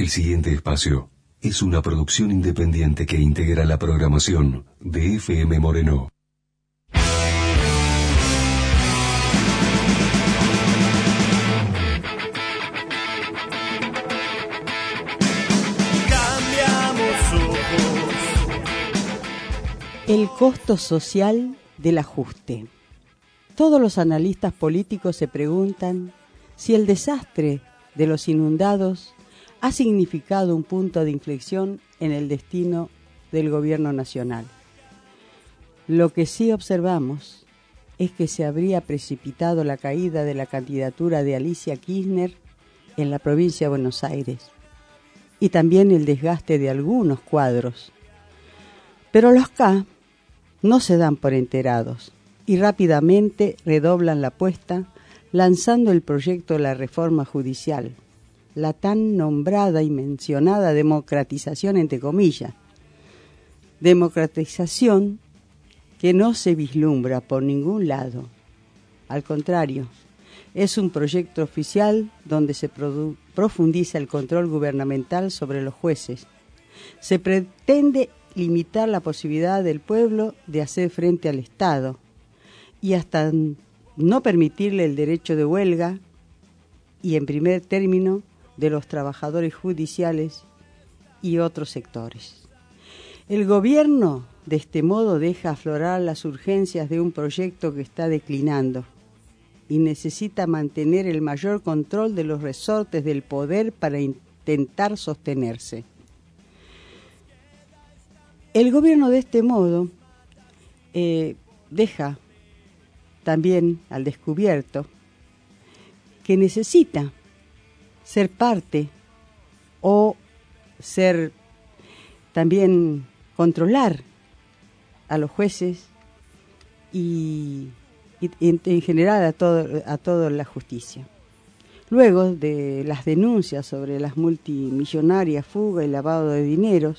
El siguiente espacio es una producción independiente que integra la programación de FM Moreno. El costo social del ajuste. Todos los analistas políticos se preguntan si el desastre de los inundados ha significado un punto de inflexión en el destino del gobierno nacional. Lo que sí observamos es que se habría precipitado la caída de la candidatura de Alicia Kirchner en la provincia de Buenos Aires y también el desgaste de algunos cuadros. Pero los K no se dan por enterados y rápidamente redoblan la apuesta lanzando el proyecto de la reforma judicial, la tan nombrada y mencionada democratización entre comillas. Democratización que no se vislumbra por ningún lado. Al contrario, es un proyecto oficial donde se profundiza el control gubernamental sobre los jueces. Se pretende limitar la posibilidad del pueblo de hacer frente al Estado y hasta no permitirle el derecho de huelga y, en primer término, de los trabajadores judiciales y otros sectores. El gobierno, de este modo, deja aflorar las urgencias de un proyecto que está declinando y necesita mantener el mayor control de los resortes del poder para intentar sostenerse. El gobierno, de este modo, deja también al descubierto que necesita ser parte o ser también controlar a los jueces y en general a toda la justicia. Luego de las denuncias sobre las multimillonarias fugas y lavado de dineros,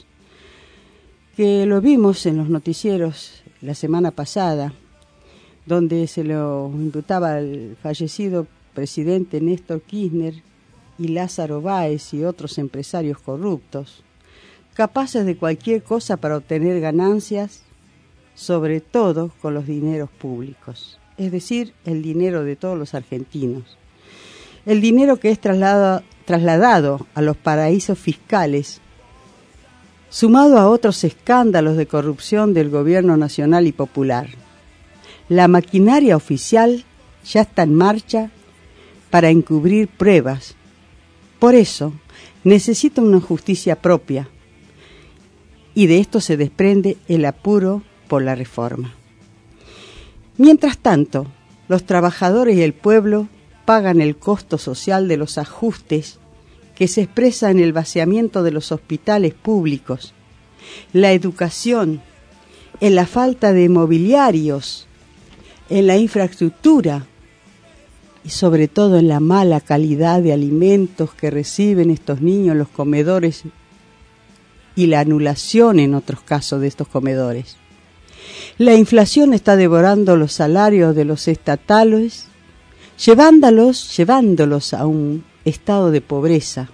que lo vimos en los noticieros la semana pasada, donde se lo imputaba al fallecido presidente Néstor Kirchner y Lázaro Báez y otros empresarios corruptos, capaces de cualquier cosa para obtener ganancias, sobre todo con los dineros públicos, es decir, el dinero de todos los argentinos. El dinero que es trasladado a los paraísos fiscales, sumado a otros escándalos de corrupción del gobierno nacional y popular. La maquinaria oficial ya está en marcha para encubrir pruebas. Por eso, necesita una justicia propia. Y de esto se desprende el apuro por la reforma. Mientras tanto, los trabajadores y el pueblo pagan el costo social de los ajustes que se expresa en el vaciamiento de los hospitales públicos, la educación, en la falta de mobiliarios, en la infraestructura y sobre todo en la mala calidad de alimentos que reciben estos niños en los comedores y la anulación en otros casos de estos comedores. La inflación está devorando los salarios de los estatales, llevándolos a un estado de pobreza.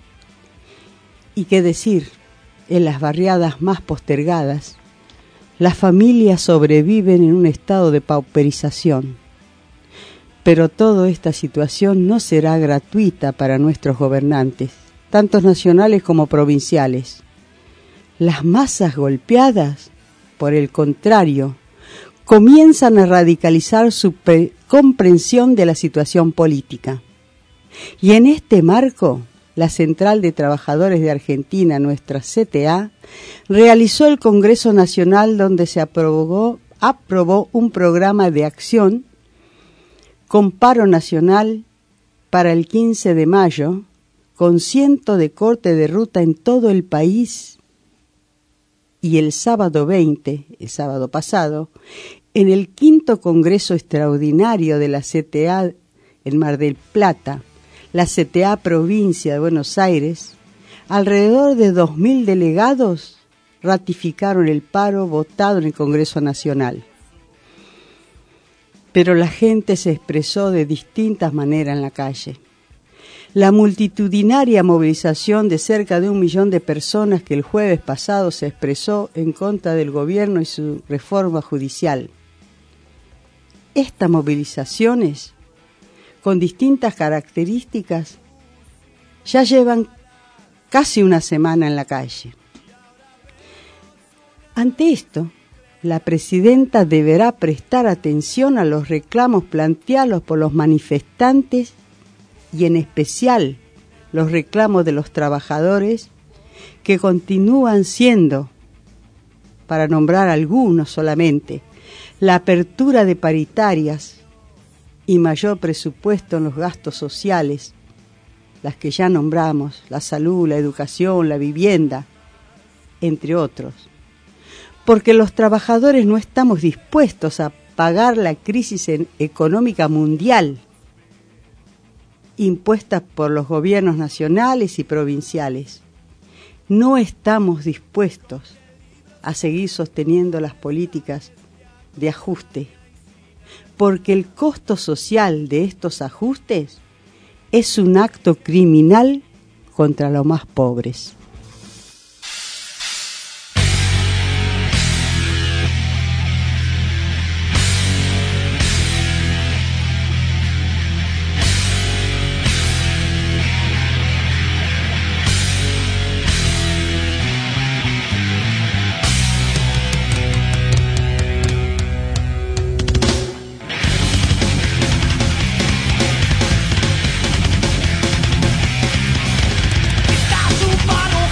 Y qué decir, en las barriadas más postergadas, las familias sobreviven en un estado de pauperización. Pero toda esta situación no será gratuita para nuestros gobernantes, tanto nacionales como provinciales. Las masas golpeadas, por el contrario, comienzan a radicalizar su comprensión de la situación política. Y en este marco, la Central de Trabajadores de Argentina, nuestra CTA, realizó el Congreso Nacional donde se aprobó un programa de acción con paro nacional para el 15 de mayo, con 100 de corte de ruta en todo el país. Y el sábado 20, el sábado pasado, en el 5º Congreso Extraordinario de la CTA en Mar del Plata, la CTA Provincia de Buenos Aires, alrededor de 2.000 delegados ratificaron el paro votado en el Congreso Nacional. Pero la gente se expresó de distintas maneras en la calle. La multitudinaria movilización de cerca de 1 millón de personas que el jueves pasado se expresó en contra del gobierno y su reforma judicial. Estas movilizaciones, con distintas características, ya llevan casi una semana en la calle. Ante esto, la presidenta deberá prestar atención a los reclamos planteados por los manifestantes y en especial los reclamos de los trabajadores que continúan siendo, para nombrar algunos solamente, la apertura de paritarias y mayor presupuesto en los gastos sociales, las que ya nombramos, la salud, la educación, la vivienda, entre otros. Porque los trabajadores no estamos dispuestos a pagar la crisis económica mundial impuesta por los gobiernos nacionales y provinciales. No estamos dispuestos a seguir sosteniendo las políticas de ajuste, porque el costo social de estos ajustes es un acto criminal contra los más pobres. Está su mano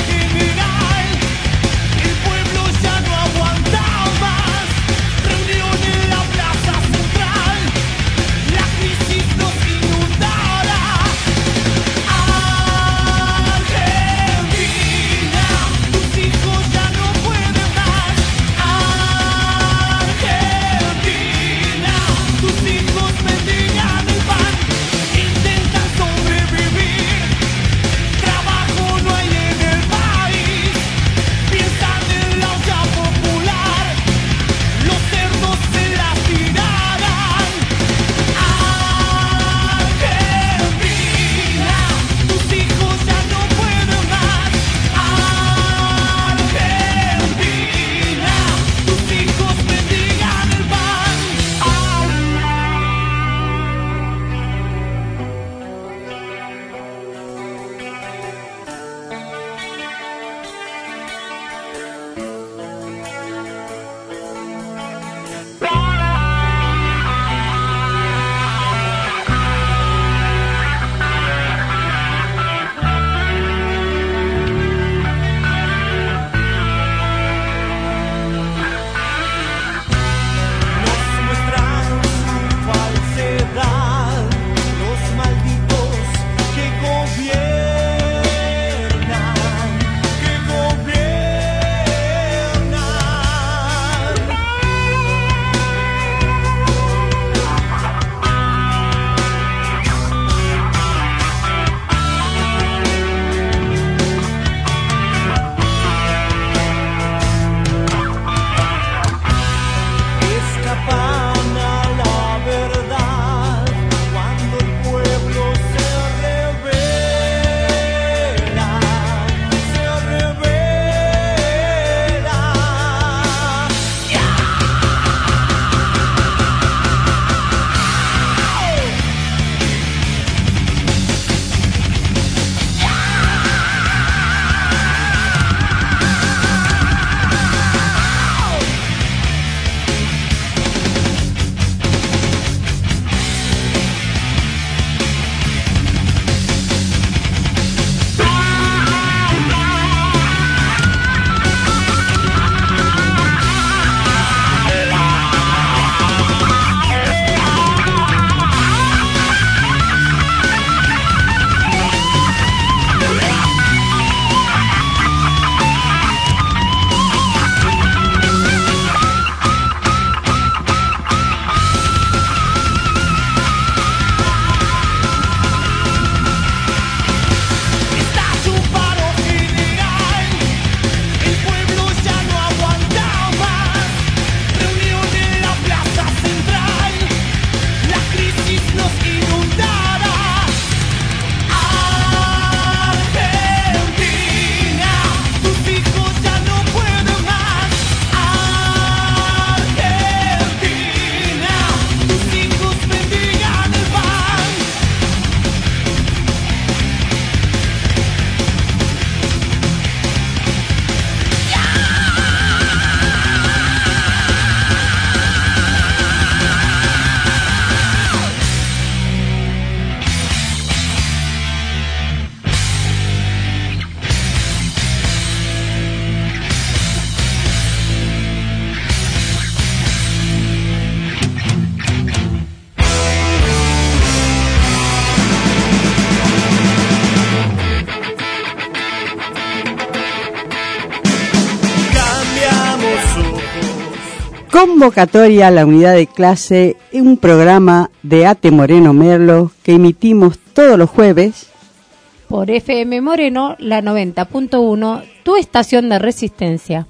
Convocatoria a la unidad de clase, un programa de ATE Moreno Merlo que emitimos todos los jueves por FM Moreno, la 90.1, tu estación de resistencia.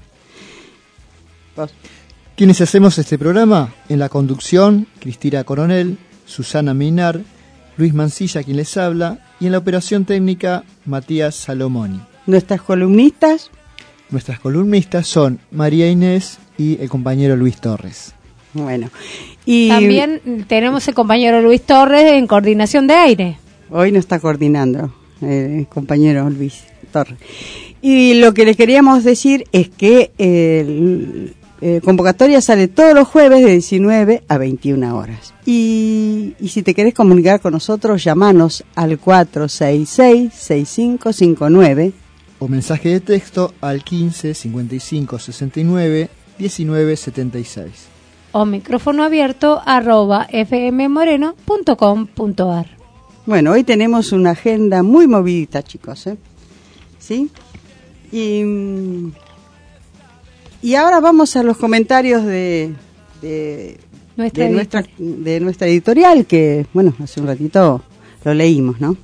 ¿Quiénes hacemos este programa? En la conducción, Cristina Coronel, Susana Minar, Luis Mancilla, quien les habla, y en la operación técnica, Matías Salomoni. Nuestras columnistas son María Inés y el compañero Luis Torres. Bueno, y también tenemos el compañero Luis Torres en coordinación de aire. Hoy nos está coordinando el compañero Luis Torres. Y lo que les queríamos decir es que convocatoria sale todos los jueves de 19 a 21 horas. Y si te querés comunicar con nosotros, llamanos al 466-6559. O mensaje de texto al 15 55 69 19 76. O micrófono abierto @fmmoreno.com.ar. Bueno, hoy tenemos una agenda muy movidita, chicos, ¿sí? Y ahora vamos a los comentarios de nuestra editorial, que, bueno, hace un ratito lo leímos, ¿no?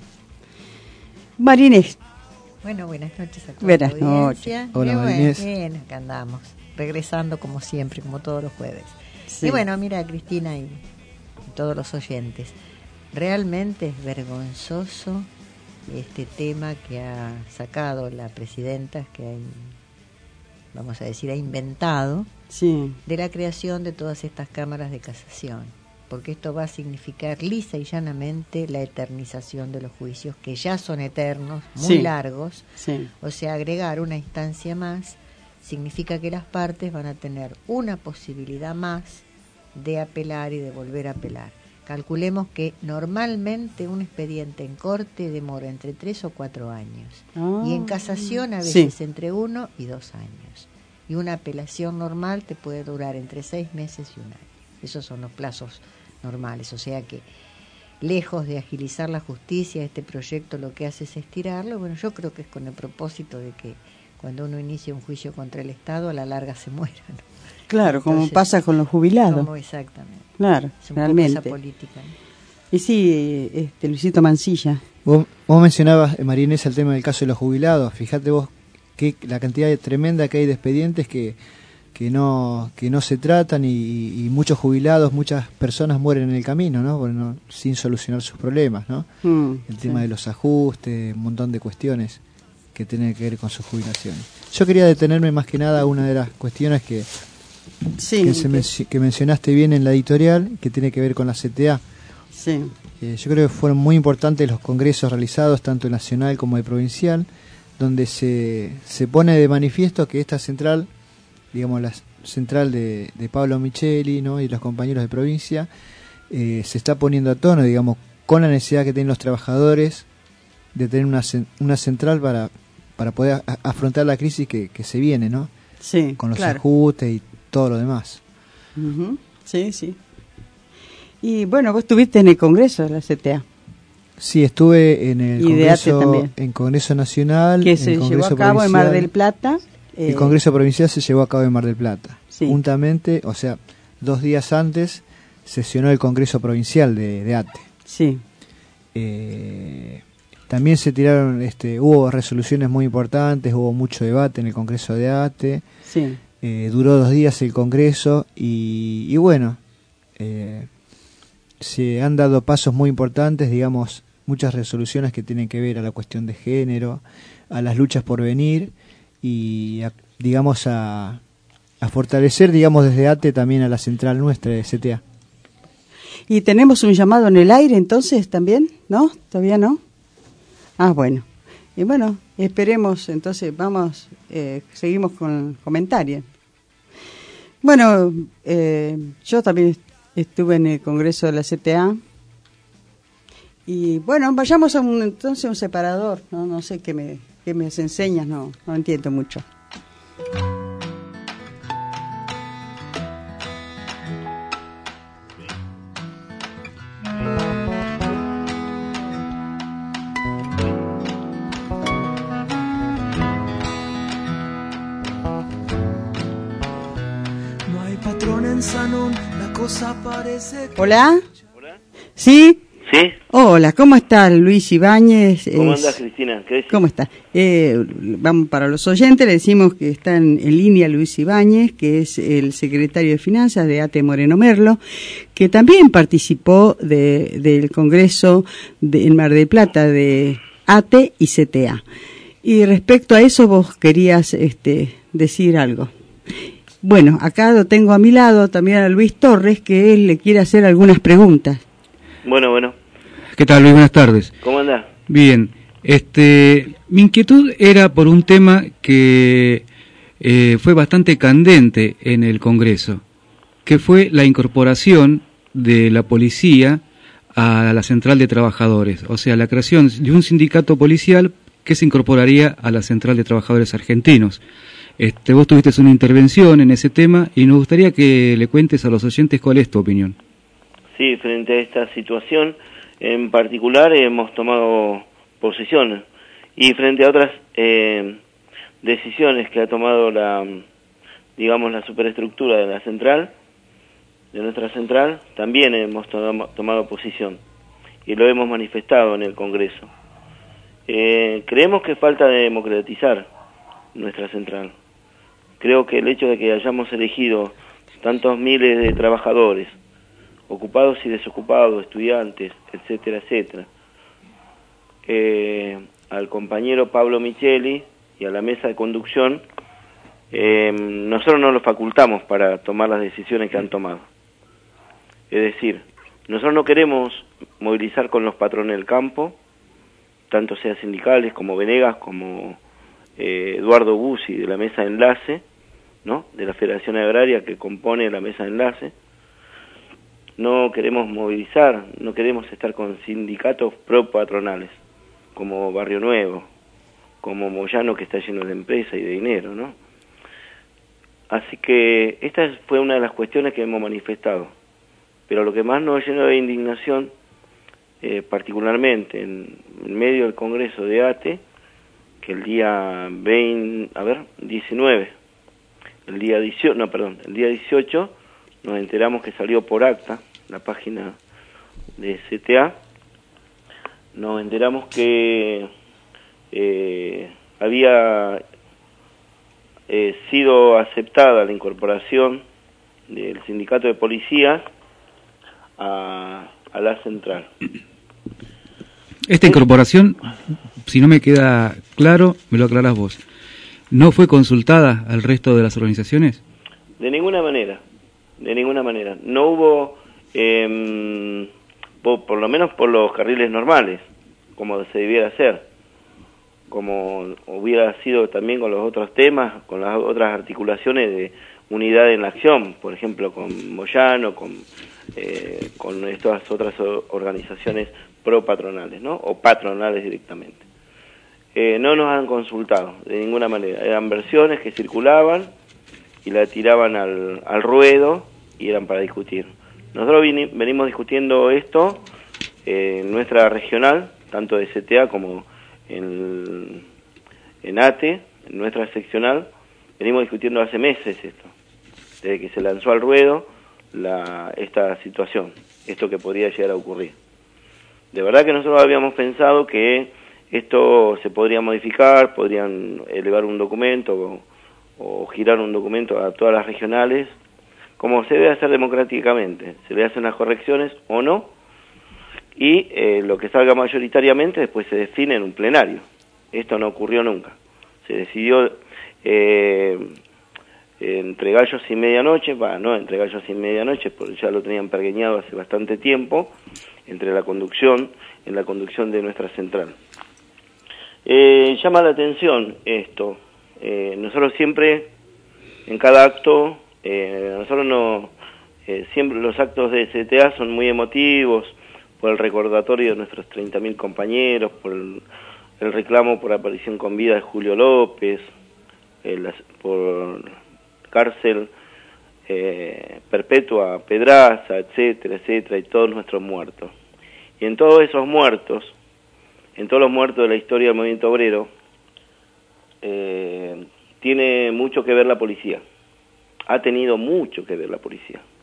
Marinés. Bueno, buenas noches a toda Buenas la audiencia. noches. Hola, Marinés. Bien, acá andamos, regresando como siempre, como todos los jueves. Sí. Y bueno, mira, Cristina y todos los oyentes, realmente es vergonzoso este tema que ha sacado la presidenta, que vamos a decir, ha inventado, Sí. de la creación de todas estas cámaras de casación, porque esto va a significar lisa y llanamente la eternización de los juicios, que ya son eternos, muy largos. Sí. O sea, agregar una instancia más significa que las partes van a tener una posibilidad más de apelar y de volver a apelar. Calculemos que normalmente un expediente en corte demora entre 3 o 4 años, y en casación a veces entre 1 y 2 años. Y una apelación normal te puede durar entre 6 meses y 1 año. Esos son los plazos normales. O sea que, lejos de agilizar la justicia, este proyecto lo que hace es estirarlo. Bueno, yo creo que es con el propósito de que cuando uno inicia un juicio contra el Estado, a la larga se muera, ¿no? Claro, Entonces, como pasa con los jubilados. Exactamente. Claro, Es un realmente. poco esa política, ¿no? Y sí, Luisito Mancilla. Vos mencionabas, María Inés, el tema del caso de los jubilados. Fíjate vos que la cantidad tremenda que hay de expedientes que no se tratan, y muchos jubilados, muchas personas mueren en el camino, ¿no? Bueno, sin solucionar sus problemas, ¿no? El tema de los ajustes, un montón de cuestiones que tienen que ver con sus jubilaciones. Yo quería detenerme más que nada a una de las cuestiones que mencionaste bien en la editorial, que tiene que ver con la CTA. Sí. Yo creo que fueron muy importantes los congresos realizados, tanto el nacional como el provincial, donde se pone de manifiesto que esta central, digamos la central de Pablo Micheli, ¿no?, y los compañeros de provincia, se está poniendo a tono, digamos, con la necesidad que tienen los trabajadores de tener una central para poder afrontar la crisis que se viene, ¿no? Sí, con los ajustes y todo lo demás. Uh-huh. Sí, sí. Y bueno, vos estuviste en el Congreso de la CTA. Sí, estuve en el Congreso Nacional, que se llevó a cabo en Mar del Plata. El Congreso Provincial se llevó a cabo en Mar del Plata. Sí. Juntamente, o sea, 2 días antes, sesionó el Congreso Provincial de ATE. Sí. También se tiraron, hubo resoluciones muy importantes, hubo mucho debate en el Congreso de ATE. Sí. Duró 2 días el Congreso y bueno, se han dado pasos muy importantes, digamos, muchas resoluciones que tienen que ver a la cuestión de género, a las luchas por venir y a fortalecer, digamos, desde ATE también a la central nuestra de CTA. ¿Y tenemos un llamado en el aire entonces también? ¿No? ¿Todavía no? Ah, bueno. Y bueno, esperemos, entonces seguimos con el comentario. Bueno, yo también estuve en el Congreso de la CTA. Y bueno, vayamos a un separador. No sé qué me enseñas, no entiendo mucho. Hola. Hola. ¿Sí? ¿Sí? Hola, ¿cómo estás, Luis Ibáñez? ¿Cómo andás, Cristina? ¿Qué decís? ¿Cómo estás? Vamos, para los oyentes le decimos que está en línea Luis Ibáñez, que es el secretario de Finanzas de ATE Moreno Merlo, que también participó del Congreso en Mar del Plata de ATE y CTA. Y respecto a eso vos querías decir algo. Bueno, acá lo tengo a mi lado también a Luis Torres, que él le quiere hacer algunas preguntas. Bueno. ¿Qué tal, Luis? Buenas tardes. ¿Cómo andás? Bien. Mi inquietud era por un tema que fue bastante candente en el Congreso, que fue la incorporación de la policía a la Central de Trabajadores, o sea, la creación de un sindicato policial que se incorporaría a la Central de Trabajadores Argentinos. Vos tuviste una intervención en ese tema y nos gustaría que le cuentes a los oyentes cuál es tu opinión. Sí, frente a esta situación en particular hemos tomado posición y frente a otras decisiones que ha tomado la superestructura de la central, de nuestra central, también hemos tomado posición y lo hemos manifestado en el Congreso. Creemos que falta de democratizar nuestra central. Creo que el hecho de que hayamos elegido tantos miles de trabajadores, ocupados y desocupados, estudiantes, etcétera, al compañero Pablo Micheli y a la mesa de conducción, nosotros no lo facultamos para tomar las decisiones que han tomado. Es decir, nosotros no queremos movilizar con los patrones del campo, tanto sea sindicales como Venegas, como Eduardo Bussi de la mesa de enlace, ¿no?, de la Federación Agraria que compone la mesa de enlace. No queremos movilizar, no queremos estar con sindicatos pro-patronales, como Barrio Nuevo, como Moyano, que está lleno de empresa y de dinero, ¿no? Así que esta fue una de las cuestiones que hemos manifestado. Pero lo que más nos llenó de indignación, particularmente en medio del Congreso de ATE, que el día 19, el día 18, nos enteramos que salió por acta, la página de CTA, nos enteramos que había sido aceptada la incorporación del sindicato de policías a la central. Esta incorporación, si no me queda claro, me lo aclarás vos, ¿no fue consultada al resto de las organizaciones? De ninguna manera. No hubo, por lo menos por los carriles normales, como se debiera hacer, como hubiera sido también con los otros temas, con las otras articulaciones de unidad en la acción, por ejemplo con Moyano, con estas otras organizaciones pro-patronales, ¿no?, o patronales directamente. No nos han consultado de ninguna manera, eran versiones que circulaban y la tiraban al ruedo y eran para discutir. Nosotros venimos discutiendo esto en nuestra regional, tanto de CTA como en ATE, en nuestra seccional, venimos discutiendo hace meses esto, desde que se lanzó al ruedo esta situación, esto que podría llegar a ocurrir. De verdad que nosotros habíamos pensado que esto se podría modificar, podrían elevar un documento o girar un documento a todas las regionales, como se debe hacer democráticamente. Se le hacen las correcciones o no, y lo que salga mayoritariamente después se define en un plenario. Esto no ocurrió nunca. Se decidió entre gallos y medianoche, entre gallos y medianoche, porque ya lo tenían pergeñado hace bastante tiempo, en la conducción de nuestra central. Llama la atención esto. Nosotros siempre, en cada acto, siempre los actos de CTA son muy emotivos, por el recordatorio de nuestros 30.000 compañeros, por el reclamo por aparición con vida de Julio López, por cárcel perpetua a Pedraza, etcétera, y todos nuestros muertos. Y en todos esos muertos, en todos los muertos de la historia del movimiento obrero, tiene mucho que ver la policía. Ha tenido mucho que ver la policía.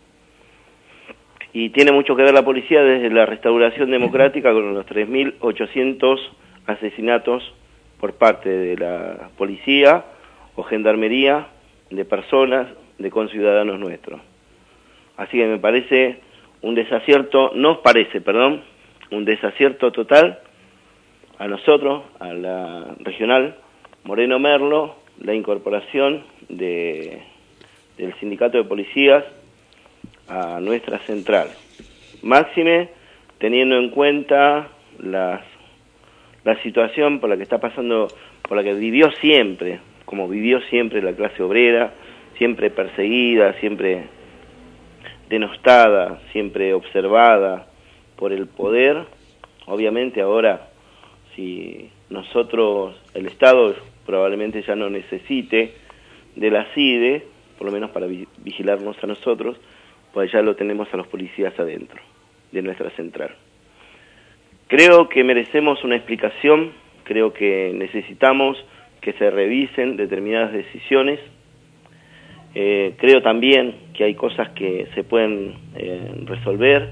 Y tiene mucho que ver la policía desde la restauración democrática con los 3.800 asesinatos por parte de la policía o gendarmería de personas, de conciudadanos nuestros. Así que me parece un desacierto, un desacierto total a nosotros, a la regional Moreno Merlo, la incorporación del sindicato de policías a nuestra central. Máxime, teniendo en cuenta la situación por la que está pasando, por la que vivió siempre, como vivió siempre la clase obrera, siempre perseguida, siempre denostada, siempre observada por el poder. Obviamente ahora, si nosotros, el Estado probablemente ya no necesite de la CIDE, por lo menos para vigilarnos a nosotros, pues ya lo tenemos a los policías adentro de nuestra central. Creo que merecemos una explicación, creo que necesitamos que se revisen determinadas decisiones. Creo también que hay cosas que se pueden resolver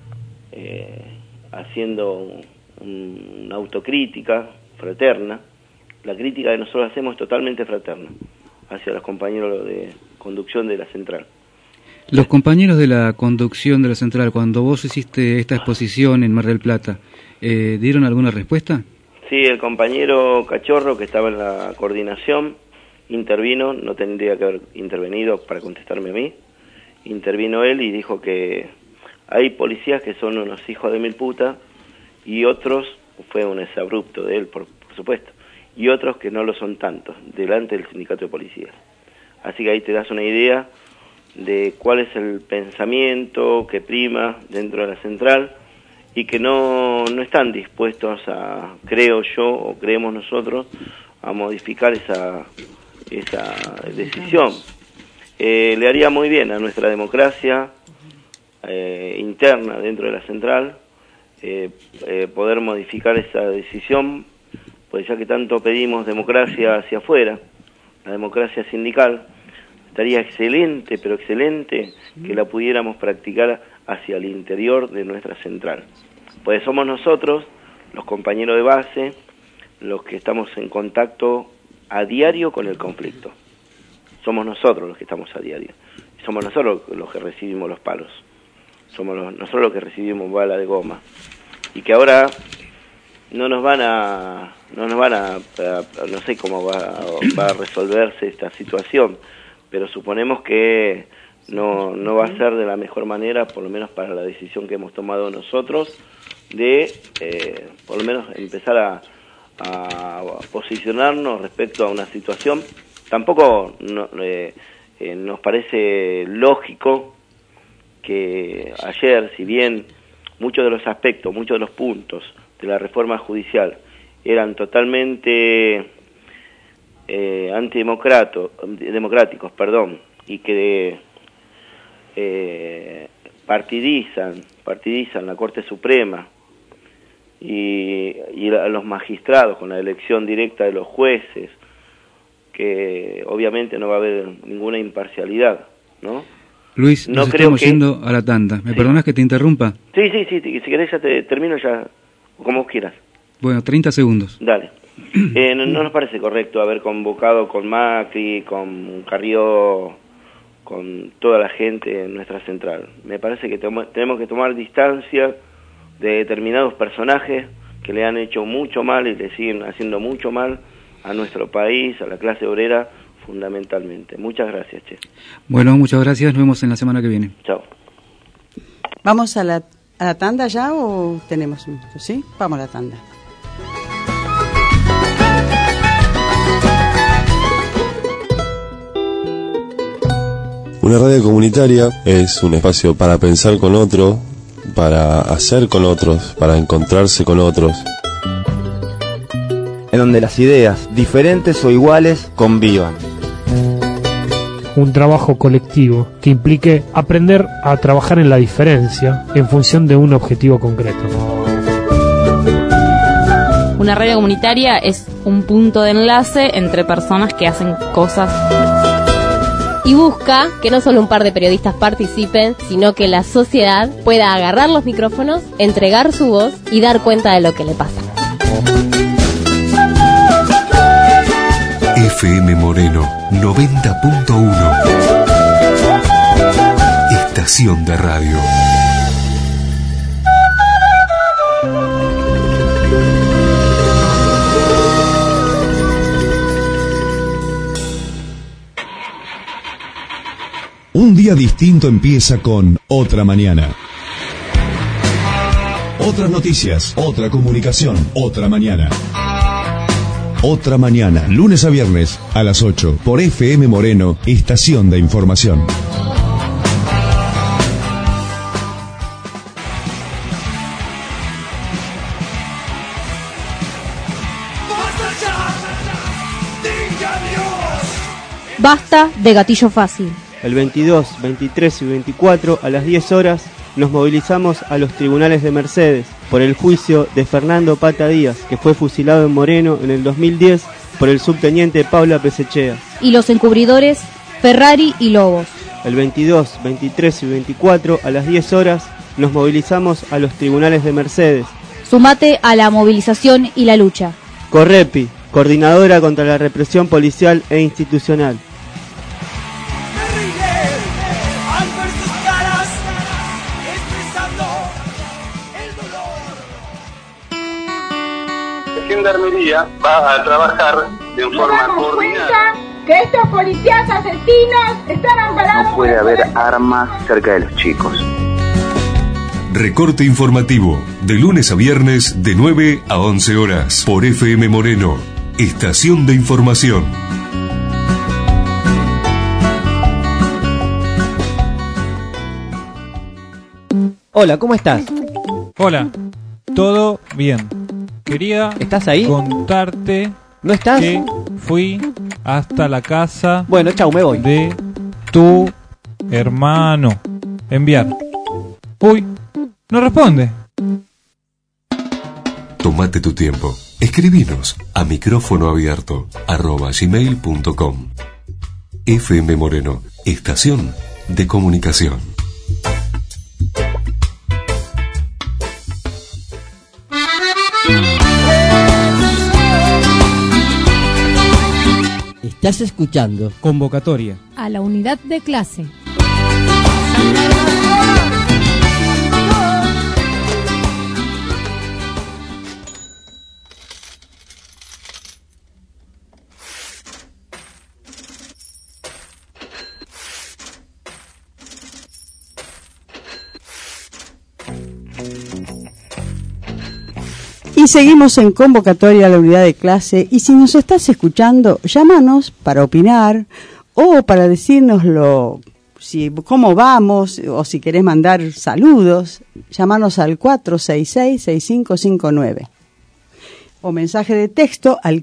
haciendo una autocrítica fraterna. La crítica que nosotros hacemos es totalmente fraterna hacia los compañeros de conducción de la central. Los compañeros de la conducción de la central, cuando vos hiciste esta exposición en Mar del Plata, ¿dieron alguna respuesta? Sí, el compañero Cachorro, que estaba en la coordinación, intervino, no tendría que haber intervenido para contestarme a mí, intervino él y dijo que hay policías que son unos hijos de mil putas y otros, fue un exabrupto de él, por supuesto, y otros que no lo son tantos, delante del sindicato de policías. Así que ahí te das una idea de cuál es el pensamiento que prima dentro de la central y que no están dispuestos a, creo yo, o creemos nosotros, a modificar esa decisión. Le haría muy bien a nuestra democracia interna dentro de la central poder modificar esa decisión, pues ya que tanto pedimos democracia hacia afuera, la democracia sindical, estaría excelente, pero excelente, que la pudiéramos practicar hacia el interior de nuestra central. Pues somos nosotros, los compañeros de base, los que estamos en contacto a diario con el conflicto. Somos nosotros los que estamos a diario. Somos nosotros los que recibimos los palos. Somos nosotros los que recibimos bala de goma. Y que ahora no sé cómo va a resolverse esta situación, pero suponemos que no va a ser de la mejor manera, por lo menos para la decisión que hemos tomado nosotros, de por lo menos empezar a posicionarnos respecto a una situación. Tampoco nos parece lógico que ayer, si bien muchos de los aspectos, muchos de los puntos de la reforma judicial eran totalmente antidemocráticos, y que partidizan la Corte Suprema y a los magistrados con la elección directa de los jueces, que obviamente no va a haber ninguna imparcialidad, ¿no? Luis, nos estamos yendo a la tanda. ¿Me perdonas que te interrumpa? Sí, si querés ya te termino ya, como quieras. Bueno, 30 segundos. Dale. No nos parece correcto haber convocado con Macri, con Carrió, con toda la gente en nuestra central. Me parece que tenemos que tomar distancia de determinados personajes que le han hecho mucho mal y le siguen haciendo mucho mal a nuestro país, a la clase obrera, fundamentalmente. Muchas gracias, Che. Bueno, muchas gracias. Nos vemos en la semana que viene. Chao. ¿Vamos a la tanda ya o tenemos un minuto? ¿Sí? Vamos a la tanda. Una radio comunitaria es un espacio para pensar con otro, para hacer con otros, para encontrarse con otros. En donde las ideas, diferentes o iguales, convivan. Un trabajo colectivo que implique aprender a trabajar en la diferencia en función de un objetivo concreto. Una radio comunitaria es un punto de enlace entre personas que hacen cosas y busca que no solo un par de periodistas participen, sino que la sociedad pueda agarrar los micrófonos, entregar su voz y dar cuenta de lo que le pasa. FM Moreno 90.1. Estación de radio. Un día distinto empieza con Otra Mañana. Otras noticias, otra comunicación, otra mañana. Otra Mañana, lunes a viernes a las 8 por FM Moreno, Estación de Información. Basta de gatillo fácil. El 22, 23 y 24 a las 10 horas nos movilizamos a los tribunales de Mercedes por el juicio de Fernando Pata Díaz, que fue fusilado en Moreno en el 2010 por el subteniente Paula Pesechea. Y los encubridores, Ferrari y Lobos. El 22, 23 y 24 a las 10 horas nos movilizamos a los tribunales de Mercedes. Sumate a la movilización y la lucha. Correpi, Coordinadora contra la Represión Policial e Institucional. Gendarmería va a trabajar de forma coordinada. Que estos policías asesinos están amparados. No puede haber armas cerca de los chicos. Recorte informativo, de lunes a viernes de 9 a 11 horas por FM Moreno, Estación de Información. Hola, ¿cómo estás? Hola, todo bien. Quería ¿Estás ahí? Contarte ¿No estás? que fui hasta la casa. Bueno, chau, me voy. De tu hermano. Enviar. Uy, no responde. Tómate tu tiempo. Escribinos a micrófonoabierto@gmail.com. FM Moreno, Estación de Comunicación. Estás escuchando Convocatoria a la unidad de clase. Y seguimos en convocatoria a la unidad de clase. Y si nos estás escuchando, llámanos para opinar o para decirnos cómo vamos, o si querés mandar saludos, llámanos al 466-6559. O mensaje de texto al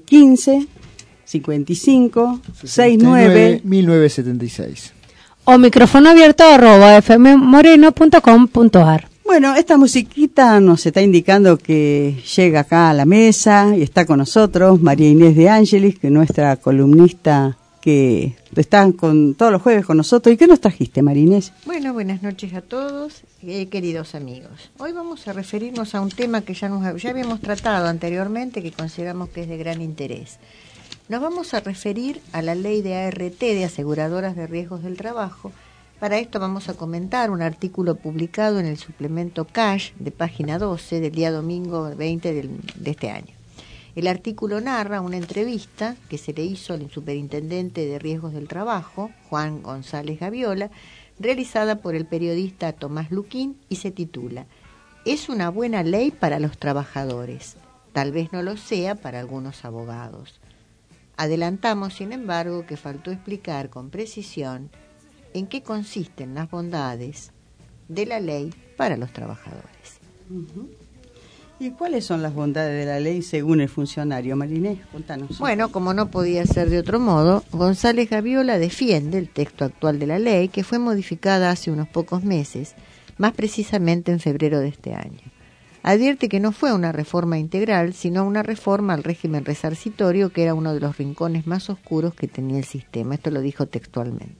15-55-69-1976. O micrófono abierto @fmmoreno.com.ar. Bueno, esta musiquita nos está indicando que llega acá a la mesa y está con nosotros María Inés de Ángelis, que es nuestra columnista que está todos los jueves con nosotros. ¿Y qué nos trajiste, María Inés? Bueno, buenas noches a todos, queridos amigos. Hoy vamos a referirnos a un tema que ya habíamos tratado anteriormente, que consideramos que es de gran interés. Nos vamos a referir a la ley de ART, de aseguradoras de riesgos del trabajo. Para esto vamos a comentar un artículo publicado en el suplemento Cash de página 12 del día domingo 20 de este año. El artículo narra una entrevista que se le hizo al superintendente de riesgos del trabajo, Juan González Gaviola, realizada por el periodista Tomás Luquín, y se titula «Es una buena ley para los trabajadores, tal vez no lo sea para algunos abogados». Adelantamos, sin embargo, que faltó explicar con precisión en qué consisten las bondades de la ley para los trabajadores. ¿Y cuáles son las bondades de la ley según el funcionario? Marinés, contanos. Bueno, como no podía ser de otro modo, González Gaviola defiende el texto actual de la ley, que fue modificada hace unos pocos meses, más precisamente en febrero de este año. Advierte que no fue una reforma integral, sino una reforma al régimen resarcitorio, que era uno de los rincones más oscuros que tenía el sistema. Esto lo dijo textualmente.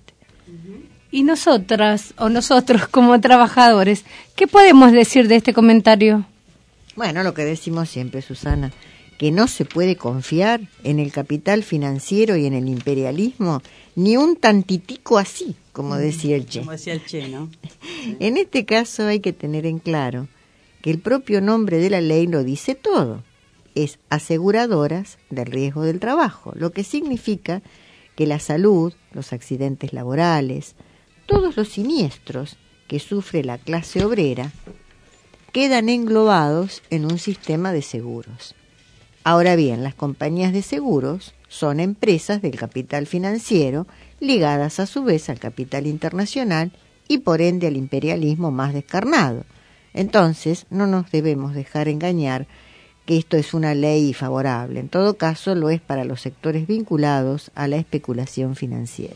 Y nosotras o nosotros como trabajadores, ¿qué podemos decir de este comentario? Bueno, lo que decimos siempre, Susana, que no se puede confiar en el capital financiero y en el imperialismo, ni un tantitico así, como decía el Che. Como decía el Che, ¿no? En este caso hay que tener en claro que el propio nombre de la ley lo dice todo. Es aseguradoras del riesgo del trabajo, lo que significa que la salud, los accidentes laborales, todos los siniestros que sufre la clase obrera quedan englobados en un sistema de seguros. Ahora bien, las compañías de seguros son empresas del capital financiero ligadas a su vez al capital internacional y por ende al imperialismo más descarnado. Entonces, no nos debemos dejar engañar que esto es una ley favorable. En todo caso, lo es para los sectores vinculados a la especulación financiera.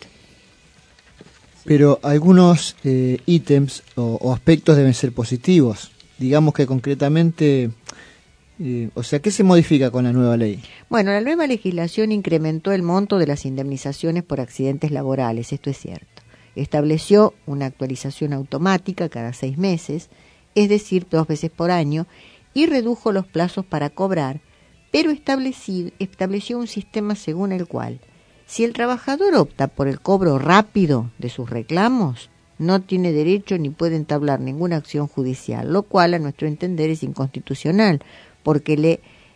Pero algunos ítems o aspectos deben ser positivos. Digamos que concretamente, ¿qué se modifica con la nueva ley? Bueno, la nueva legislación incrementó el monto de las indemnizaciones por accidentes laborales, esto es cierto. Estableció una actualización automática cada 6 meses, es decir, 2 veces por año, y redujo los plazos para cobrar, pero estableció un sistema según el cual, si el trabajador opta por el cobro rápido de sus reclamos, no tiene derecho ni puede entablar ninguna acción judicial, lo cual a nuestro entender es inconstitucional, porque le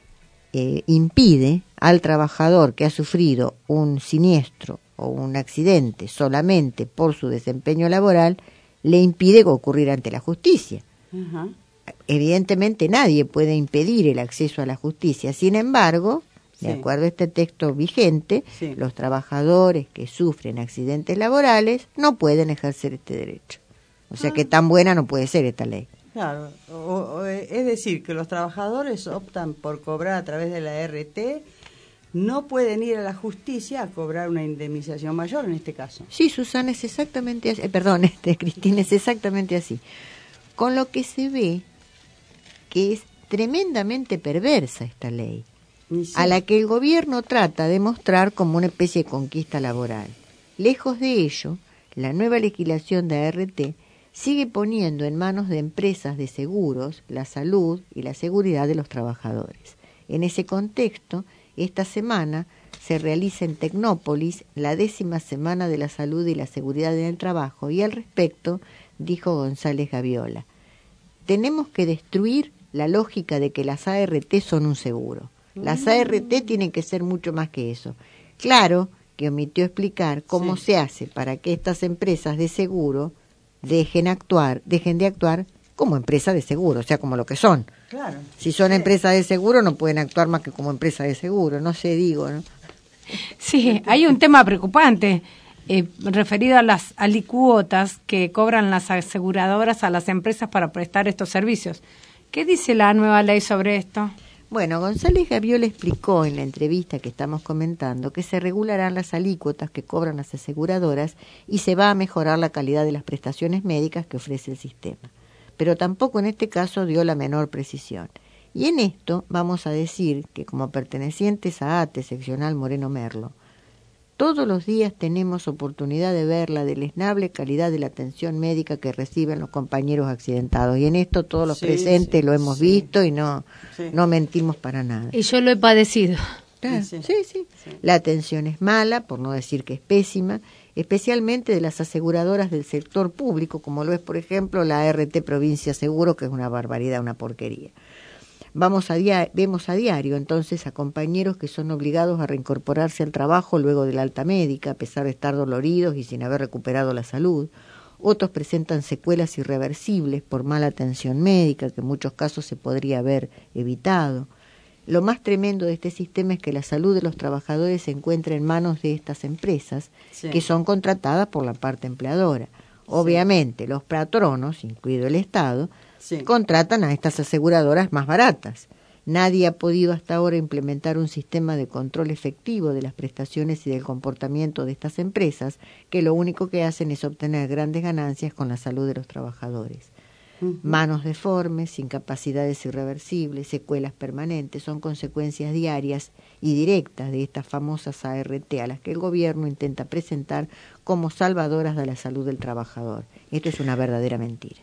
impide al trabajador que ha sufrido un siniestro o un accidente solamente por su desempeño laboral, le impide concurrir ante la justicia. Ajá. Evidentemente nadie puede impedir el acceso a la justicia, sin embargo, de acuerdo a este texto vigente, los trabajadores que sufren accidentes laborales no pueden ejercer este derecho. O sea que tan buena no puede ser esta ley. Claro, es decir, que los trabajadores optan por cobrar a través de la RT, no pueden ir a la justicia a cobrar una indemnización mayor en este caso. Sí, Susana, es exactamente así. Cristina, es exactamente así. Con lo que se ve que es tremendamente perversa esta ley, a la que el gobierno trata de mostrar como una especie de conquista laboral. Lejos de ello, la nueva legislación de ART sigue poniendo en manos de empresas de seguros la salud y la seguridad de los trabajadores. En ese contexto, esta semana se realiza en Tecnópolis la 10ª Semana de la Salud y la Seguridad en el Trabajo y al respecto dijo González Gaviola: tenemos que destruir la lógica de que las ART son un seguro. Las ART tienen que ser mucho más que eso. Claro que omitió explicar cómo se hace para que estas empresas de seguro dejen de actuar como empresas de seguro, o sea, como lo que son. Claro. Si son empresas de seguro no pueden actuar más que como empresas de seguro, no sé, digo, ¿no? Sí, hay un tema preocupante referido a las alicuotas que cobran las aseguradoras a las empresas para prestar estos servicios. ¿Qué dice la nueva ley sobre esto? Bueno, González Gaviola explicó en la entrevista que estamos comentando que se regularán las alícuotas que cobran las aseguradoras y se va a mejorar la calidad de las prestaciones médicas que ofrece el sistema. Pero tampoco en este caso dio la menor precisión. Y en esto vamos a decir que como pertenecientes a ATE seccional Moreno Merlo, todos los días tenemos oportunidad de ver la deleznable calidad de la atención médica que reciben los compañeros accidentados. Y en esto todos los presentes lo hemos visto y no mentimos para nada. Y yo lo he padecido. Claro, sí. La atención es mala, por no decir que es pésima, especialmente de las aseguradoras del sector público, como lo es, por ejemplo, la RT Provincia Seguro, que es una barbaridad, una porquería. Vemos a diario entonces a compañeros que son obligados a reincorporarse al trabajo luego de la alta médica, a pesar de estar doloridos y sin haber recuperado la salud. Otros presentan secuelas irreversibles por mala atención médica, que en muchos casos se podría haber evitado. Lo más tremendo de este sistema es que la salud de los trabajadores se encuentra en manos de estas empresas, que son contratadas por la parte empleadora. Obviamente, los patronos, incluido el Estado, contratan a estas aseguradoras más baratas. Nadie ha podido hasta ahora implementar un sistema de control efectivo de las prestaciones y del comportamiento de estas empresas, que lo único que hacen es obtener grandes ganancias con la salud de los trabajadores. Manos deformes, incapacidades irreversibles, secuelas permanentes, son consecuencias diarias y directas de estas famosas ART a las que el gobierno intenta presentar como salvadoras de la salud del trabajador. Esto es una verdadera mentira.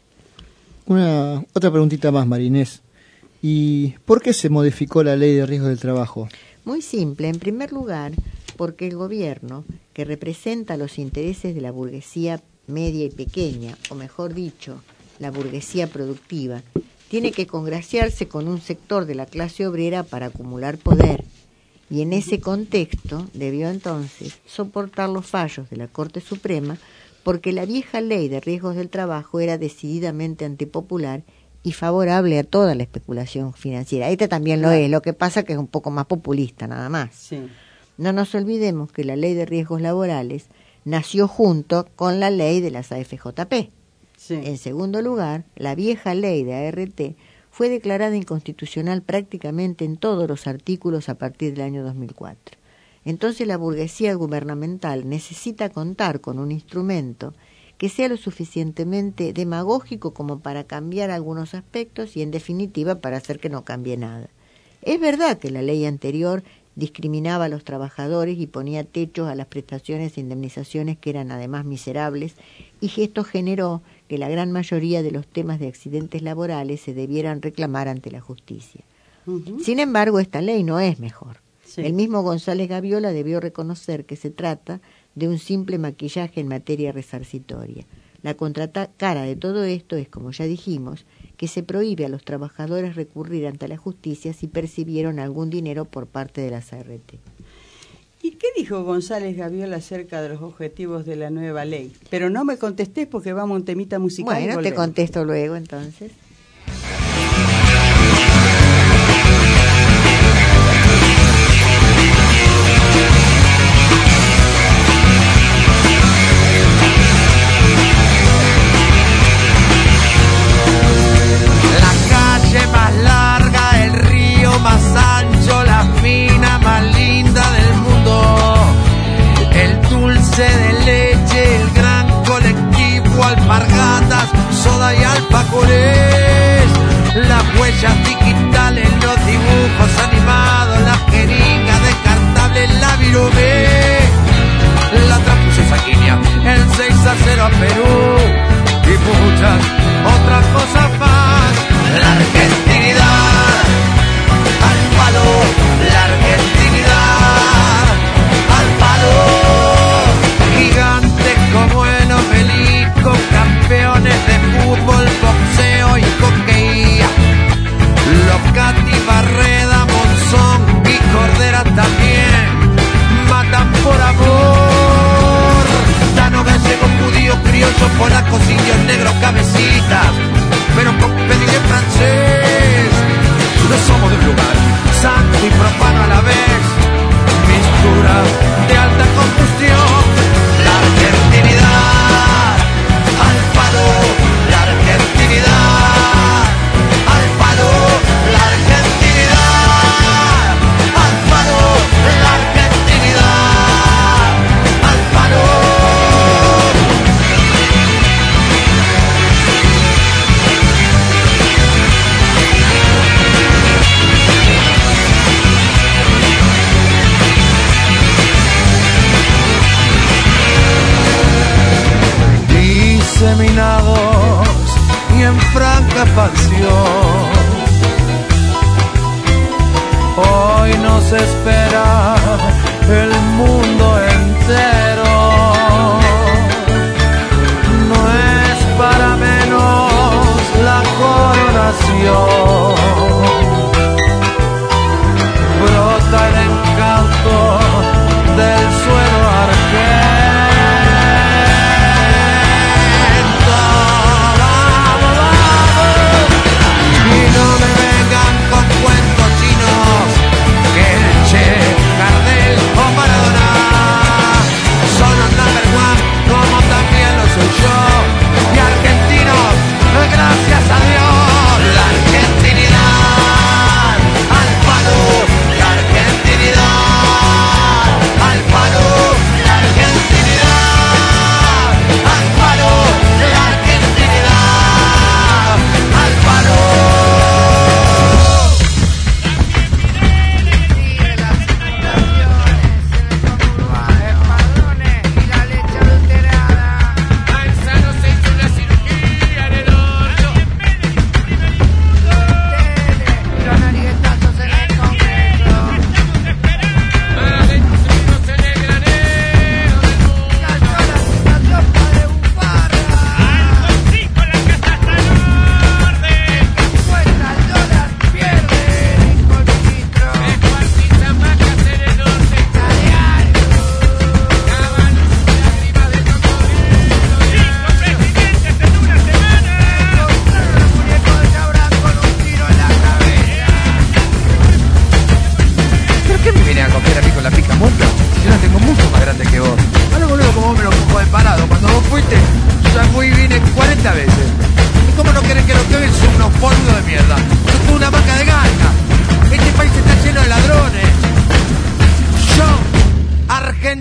Otra preguntita más, Marinés. ¿Y por qué se modificó la ley de riesgos del trabajo? Muy simple. En primer lugar, porque el gobierno, que representa los intereses de la burguesía media y pequeña, o mejor dicho, la burguesía productiva, tiene que congraciarse con un sector de la clase obrera para acumular poder, y en ese contexto debió entonces soportar los fallos de la Corte Suprema, porque la vieja ley de riesgos del trabajo era decididamente antipopular y favorable a toda la especulación financiera. Esta también lo es, lo que pasa que es un poco más populista nada más. Sí. No nos olvidemos que la ley de riesgos laborales nació junto con la ley de las AFJP. Sí. En segundo lugar, la vieja ley de ART fue declarada inconstitucional prácticamente en todos los artículos a partir del año 2004. Entonces la burguesía gubernamental necesita contar con un instrumento que sea lo suficientemente demagógico como para cambiar algunos aspectos y en definitiva para hacer que no cambie nada. Es verdad que la ley anterior discriminaba a los trabajadores y ponía techos a las prestaciones e indemnizaciones que eran además miserables, y esto generó que la gran mayoría de los temas de accidentes laborales se debieran reclamar ante la justicia. Sin embargo, esta ley no es mejor. Sí. El mismo González Gaviola debió reconocer que se trata de un simple maquillaje en materia resarcitoria. La contracara de todo esto es, como ya dijimos, que se prohíbe a los trabajadores recurrir ante la justicia si percibieron algún dinero por parte de las ART. ¿Y qué dijo González Gaviola acerca de los objetivos de la nueva ley? Pero no me contestés porque vamos a un temita musical. Bueno, te contesto luego entonces. Más larga, el río más ancho, la mina más linda del mundo, el dulce de leche, el gran colectivo, alpargatas, soda y alfajores, las huellas digitales, los dibujos animados, las jeringas descartables, la virome, la transfusión sanguínea, el 6-0 a Perú y muchas otras cosas más. La argentinidad al palo, la argentinidad al palo. Gigantes como el obelisco, campeones de fútbol, boxeo y hockey. Locati, Barreda, Monzón y Cordera también matan por amor. Tano, gallego, judío, criollo, polacos, indios, negros, cabecitas, pero con pediré francés. No somos de un lugar santo y profano a la vez, mistura de alta combustión. La argentinidad al palo, la argentinidad al palo, la argentinidad al palo, la argentinidad al palo. Diseminados y en franca facción, hoy nos espera el mundo entero. No es para menos la coronación, brota el encanto del suelo argentino. Y no me vengan con cuentos chinos, que el Che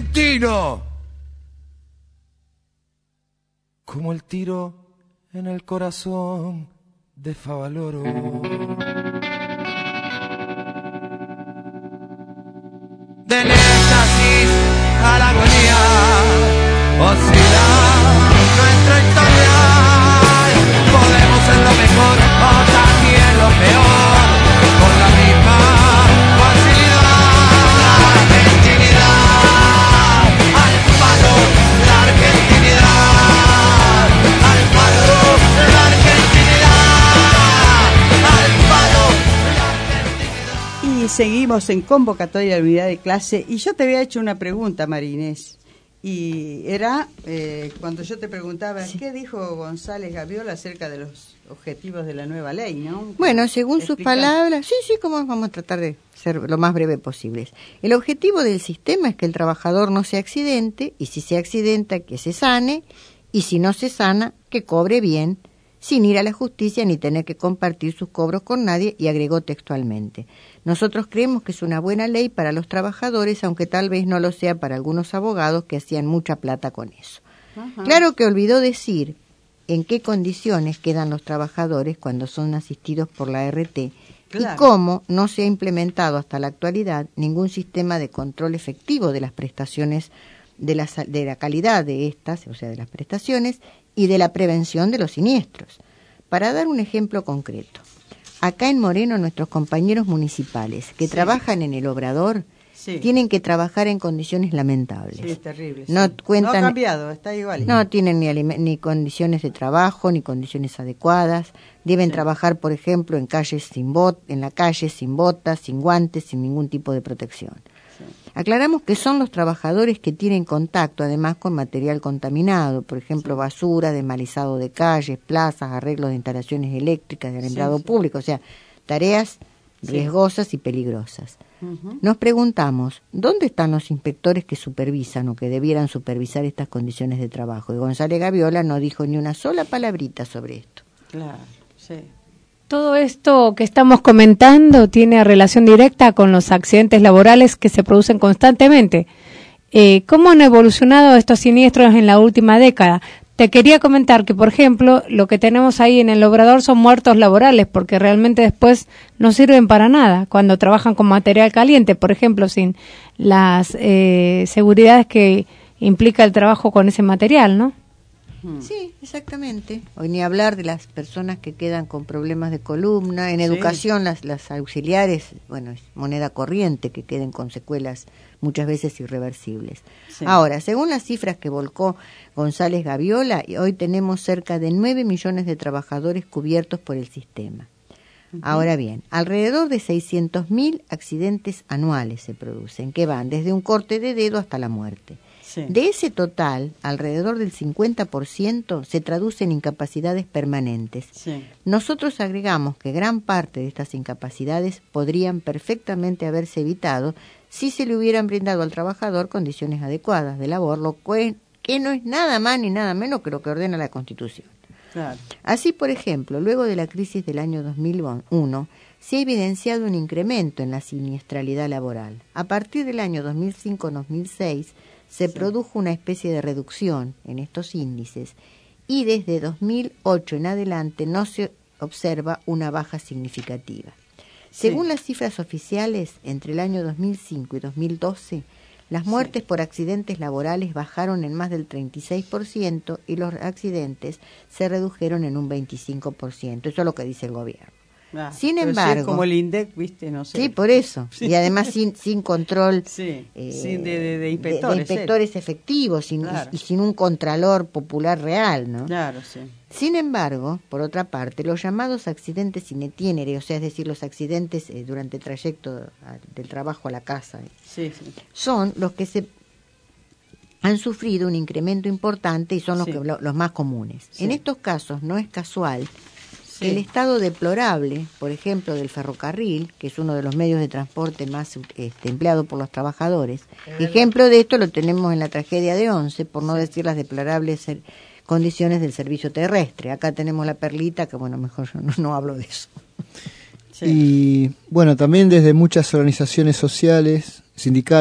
argentino. Como el tiro en el corazón de Favaloro. Del éxtasis a la agonía oscila nuestra historia. Podemos ser lo mejor o también lo peor, con la misma facilidad. La argentinidad al palo, la argentinidad al palo, la argentinidad al palo, la argentinidad. Y seguimos en convocatoria de unidad de clase. Y yo te había hecho una pregunta, María Inés. Y era cuando yo te preguntaba, sí, ¿qué dijo González Gaviola acerca de los objetivos de la nueva ley, ¿no? Bueno, según sus palabras, sí, como vamos a tratar de ser lo más breve posible. El objetivo del sistema es que el trabajador no se accidente, y si se accidenta, que se sane, y si no se sana, que cobre bien, sin ir a la justicia ni tener que compartir sus cobros con nadie, y agregó textualmente: nosotros creemos que es una buena ley para los trabajadores, aunque tal vez no lo sea para algunos abogados que hacían mucha plata con eso. Ajá. Claro que olvidó decir en qué condiciones quedan los trabajadores cuando son asistidos por la RT, claro, y cómo no se ha implementado hasta la actualidad ningún sistema de control efectivo de las prestaciones, de la calidad de estas, o sea, de las prestaciones, y de la prevención de los siniestros. Para dar un ejemplo concreto, acá en Moreno nuestros compañeros municipales que trabajan en el obrador tienen que trabajar en condiciones lamentables. Sí, es terrible. No cuentan, no ha cambiado, está igual. No tienen ni condiciones de trabajo, ni condiciones adecuadas. Deben trabajar, por ejemplo, en la calle sin botas, sin guantes, sin ningún tipo de protección. Aclaramos que son los trabajadores que tienen contacto además con material contaminado, por ejemplo, basura, desmalizado de calles, plazas, arreglos de instalaciones eléctricas, de alumbrado público, o sea, tareas riesgosas y peligrosas. Nos preguntamos, ¿dónde están los inspectores que supervisan o que debieran supervisar estas condiciones de trabajo? Y González Gaviola no dijo ni una sola palabrita sobre esto. Claro, sí. Todo esto que estamos comentando tiene relación directa con los accidentes laborales que se producen constantemente. ¿Cómo han evolucionado estos siniestros en la última década? Te quería comentar que, por ejemplo, lo que tenemos ahí en el obrador son muertos laborales, porque realmente después no sirven para nada cuando trabajan con material caliente, por ejemplo, sin las seguridades que implica el trabajo con ese material, ¿no? Sí, exactamente. Hoy ni hablar de las personas que quedan con problemas de columna. En educación, las auxiliares, bueno, es moneda corriente que queden con secuelas muchas veces irreversibles. Sí. Ahora, según las cifras que volcó González Gaviola, hoy tenemos cerca de 9 millones de trabajadores cubiertos por el sistema. Ahora bien, alrededor de 600.000 accidentes anuales se producen, que van desde un corte de dedo hasta la muerte. Sí. De ese total, alrededor del 50% se traduce en incapacidades permanentes. Sí. Nosotros agregamos que gran parte de estas incapacidades podrían perfectamente haberse evitado si se le hubieran brindado al trabajador condiciones adecuadas de labor, lo que no es nada más ni nada menos que lo que ordena la Constitución. Claro. Así, por ejemplo, luego de la crisis del año 2001, se ha evidenciado un incremento en la siniestralidad laboral. A partir del año 2005-2006, se produjo una especie de reducción en estos índices y desde 2008 en adelante no se observa una baja significativa. Según las cifras oficiales, entre el año 2005 y 2012, las muertes por accidentes laborales bajaron en más del 36% y los accidentes se redujeron en un 25%. Eso es lo que dice el gobierno. Sin embargo, es como el INDEC, ¿viste? No sé. Sí, por eso. Sí. Y además sin control sin de inspectores efectivos y sin un contralor popular real, ¿no? Claro, sí. Sin embargo, por otra parte, los llamados accidentes in itinere, o sea, es decir, los accidentes durante el trayecto del trabajo a la casa, son los que han sufrido un incremento importante y son los más comunes. Sí. En estos casos no es casual el estado deplorable, por ejemplo, del ferrocarril, que es uno de los medios de transporte más empleado por los trabajadores. Ejemplo de esto lo tenemos en la tragedia de Once, por no decir las deplorables condiciones del servicio terrestre. Acá tenemos la perlita, que bueno, mejor yo no hablo de eso. Sí. Y bueno, también desde muchas organizaciones sociales, sindicales,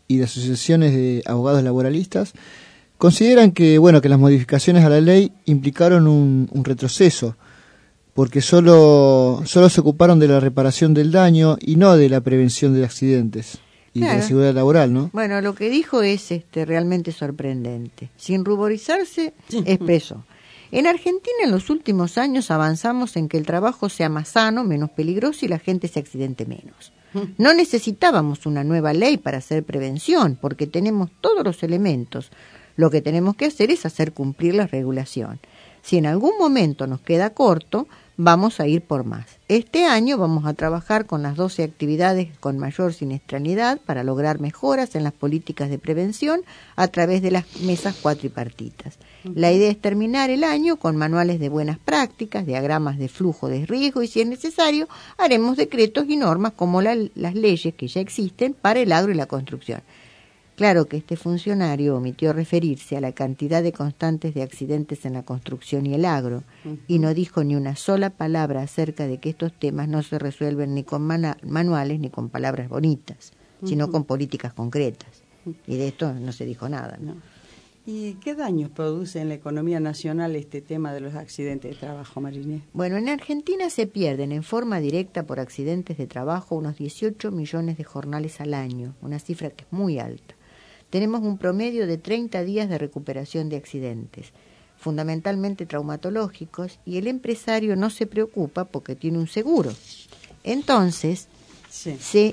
y de asociaciones de abogados laboralistas consideran que las modificaciones a la ley implicaron un retroceso, porque solo se ocuparon de la reparación del daño y no de la prevención de accidentes y de la seguridad laboral, ¿no? Bueno, lo que dijo es realmente sorprendente. Sin ruborizarse, expresó: en Argentina en los últimos años avanzamos en que el trabajo sea más sano, menos peligroso y la gente se accidente menos. No necesitábamos una nueva ley para hacer prevención, porque tenemos todos los elementos. Lo que tenemos que hacer es hacer cumplir la regulación. Si en algún momento nos queda corto, vamos a ir por más. Este año vamos a trabajar con las 12 actividades con mayor siniestralidad para lograr mejoras en las políticas de prevención a través de las mesas cuatripartitas. La idea es terminar el año con manuales de buenas prácticas, diagramas de flujo de riesgo y, si es necesario, haremos decretos y normas como las leyes que ya existen para el agro y la construcción. Claro que este funcionario omitió referirse a la cantidad de constantes de accidentes en la construcción y el agro, y no dijo ni una sola palabra acerca de que estos temas no se resuelven ni con manuales ni con palabras bonitas, sino con políticas concretas. Y de esto no se dijo nada, ¿no? ¿Y qué daños produce en la economía nacional este tema de los accidentes de trabajo, Marinés? Bueno, en Argentina se pierden en forma directa por accidentes de trabajo unos 18 millones de jornales al año, una cifra que es muy alta. Tenemos un promedio de 30 días de recuperación de accidentes, fundamentalmente traumatológicos, y el empresario no se preocupa porque tiene un seguro. Entonces, se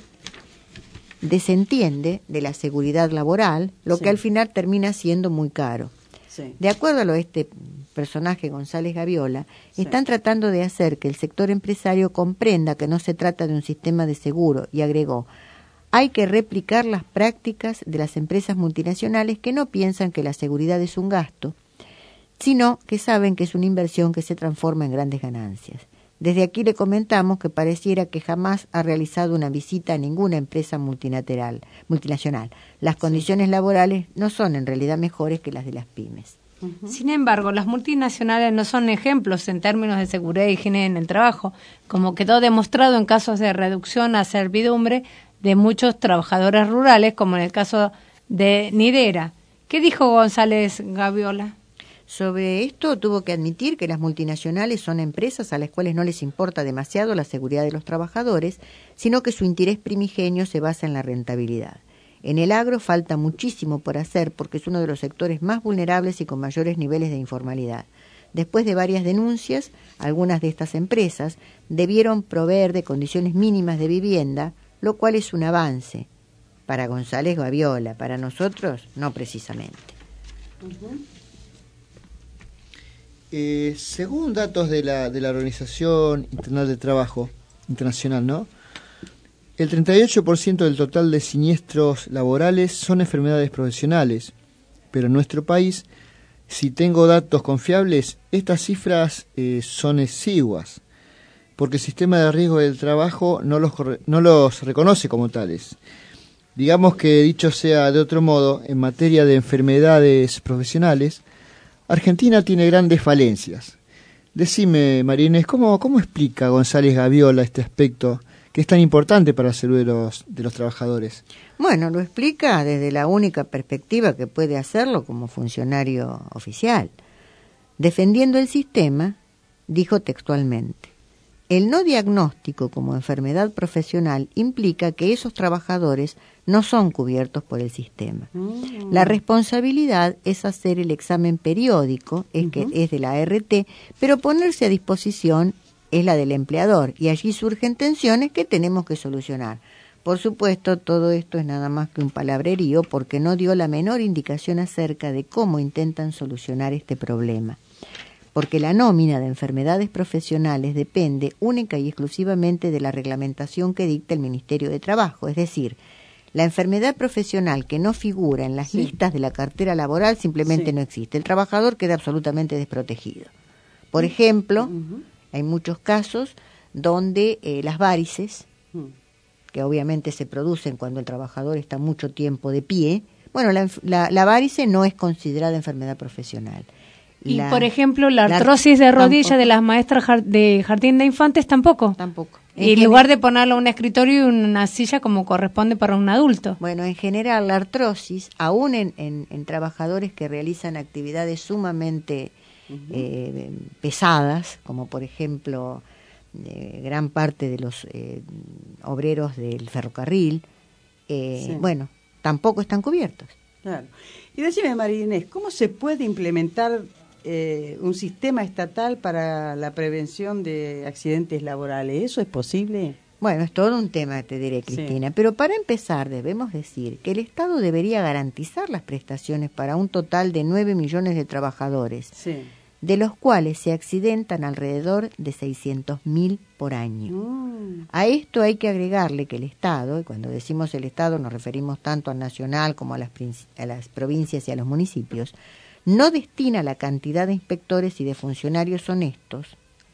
desentiende de la seguridad laboral, lo que al final termina siendo muy caro. De acuerdo a este personaje González Gaviola, están tratando de hacer que el sector empresario comprenda que no se trata de un sistema de seguro, y agregó: hay que replicar las prácticas de las empresas multinacionales que no piensan que la seguridad es un gasto, sino que saben que es una inversión que se transforma en grandes ganancias. Desde aquí le comentamos que pareciera que jamás ha realizado una visita a ninguna empresa multinacional. Las condiciones laborales no son en realidad mejores que las de las pymes. Sin embargo, las multinacionales no son ejemplos en términos de seguridad y higiene en el trabajo, como quedó demostrado en casos de reducción a servidumbre de muchos trabajadores rurales, como en el caso de Nidera. ¿Qué dijo González Gaviola? Sobre esto tuvo que admitir que las multinacionales son empresas a las cuales no les importa demasiado la seguridad de los trabajadores, sino que su interés primigenio se basa en la rentabilidad. En el agro falta muchísimo por hacer porque es uno de los sectores más vulnerables y con mayores niveles de informalidad. Después de varias denuncias, algunas de estas empresas debieron proveer de condiciones mínimas de vivienda, lo cual es un avance. Para González Gaviola, para nosotros, no precisamente. Según datos de la Organización Internacional del Trabajo, ¿no? El 38% del total de siniestros laborales son enfermedades profesionales, pero en nuestro país, si tengo datos confiables, estas cifras son exiguas, porque el sistema de riesgo del trabajo no los reconoce como tales. Digamos que, dicho sea de otro modo, en materia de enfermedades profesionales, Argentina tiene grandes falencias. Decime, Marinés, ¿cómo explica González Gaviola este aspecto que es tan importante para la salud de los trabajadores? Bueno, lo explica desde la única perspectiva que puede hacerlo como funcionario oficial. Defendiendo el sistema, dijo textualmente: el no diagnóstico como enfermedad profesional implica que esos trabajadores no son cubiertos por el sistema. La responsabilidad es hacer el examen periódico, que es de la ART, pero ponerse a disposición es la del empleador, y allí surgen tensiones que tenemos que solucionar. Por supuesto, todo esto es nada más que un palabrerío, porque no dio la menor indicación acerca de cómo intentan solucionar este problema. Porque la nómina de enfermedades profesionales depende única y exclusivamente de la reglamentación que dicta el Ministerio de Trabajo. Es decir, la enfermedad profesional que no figura en las listas de la cartera laboral simplemente no existe. El trabajador queda absolutamente desprotegido. Por ejemplo, hay muchos casos donde las varices, que obviamente se producen cuando el trabajador está mucho tiempo de pie, bueno, la varice no es considerada enfermedad profesional. Por ejemplo, la artrosis de rodilla de las maestras de jardín de infantes tampoco. Y en lugar de ponerlo en un escritorio y una silla como corresponde para un adulto. Bueno, en general la artrosis, aún en trabajadores que realizan actividades sumamente pesadas, como por ejemplo gran parte de los obreros del ferrocarril, bueno, tampoco están cubiertos. Claro. Y decime, María Inés, ¿cómo se puede implementar un sistema estatal para la prevención de accidentes laborales? ¿Eso es posible? Bueno, es todo un tema, te diré, Cristina. Sí. Pero para empezar debemos decir que el Estado debería garantizar las prestaciones para un total de 9 millones de trabajadores, sí, de los cuales se accidentan alrededor de 600.000 por año. A esto hay que agregarle que el Estado, y cuando decimos el Estado nos referimos tanto al nacional como a las provincias y a los municipios, no destina la cantidad de inspectores y de funcionarios honestos,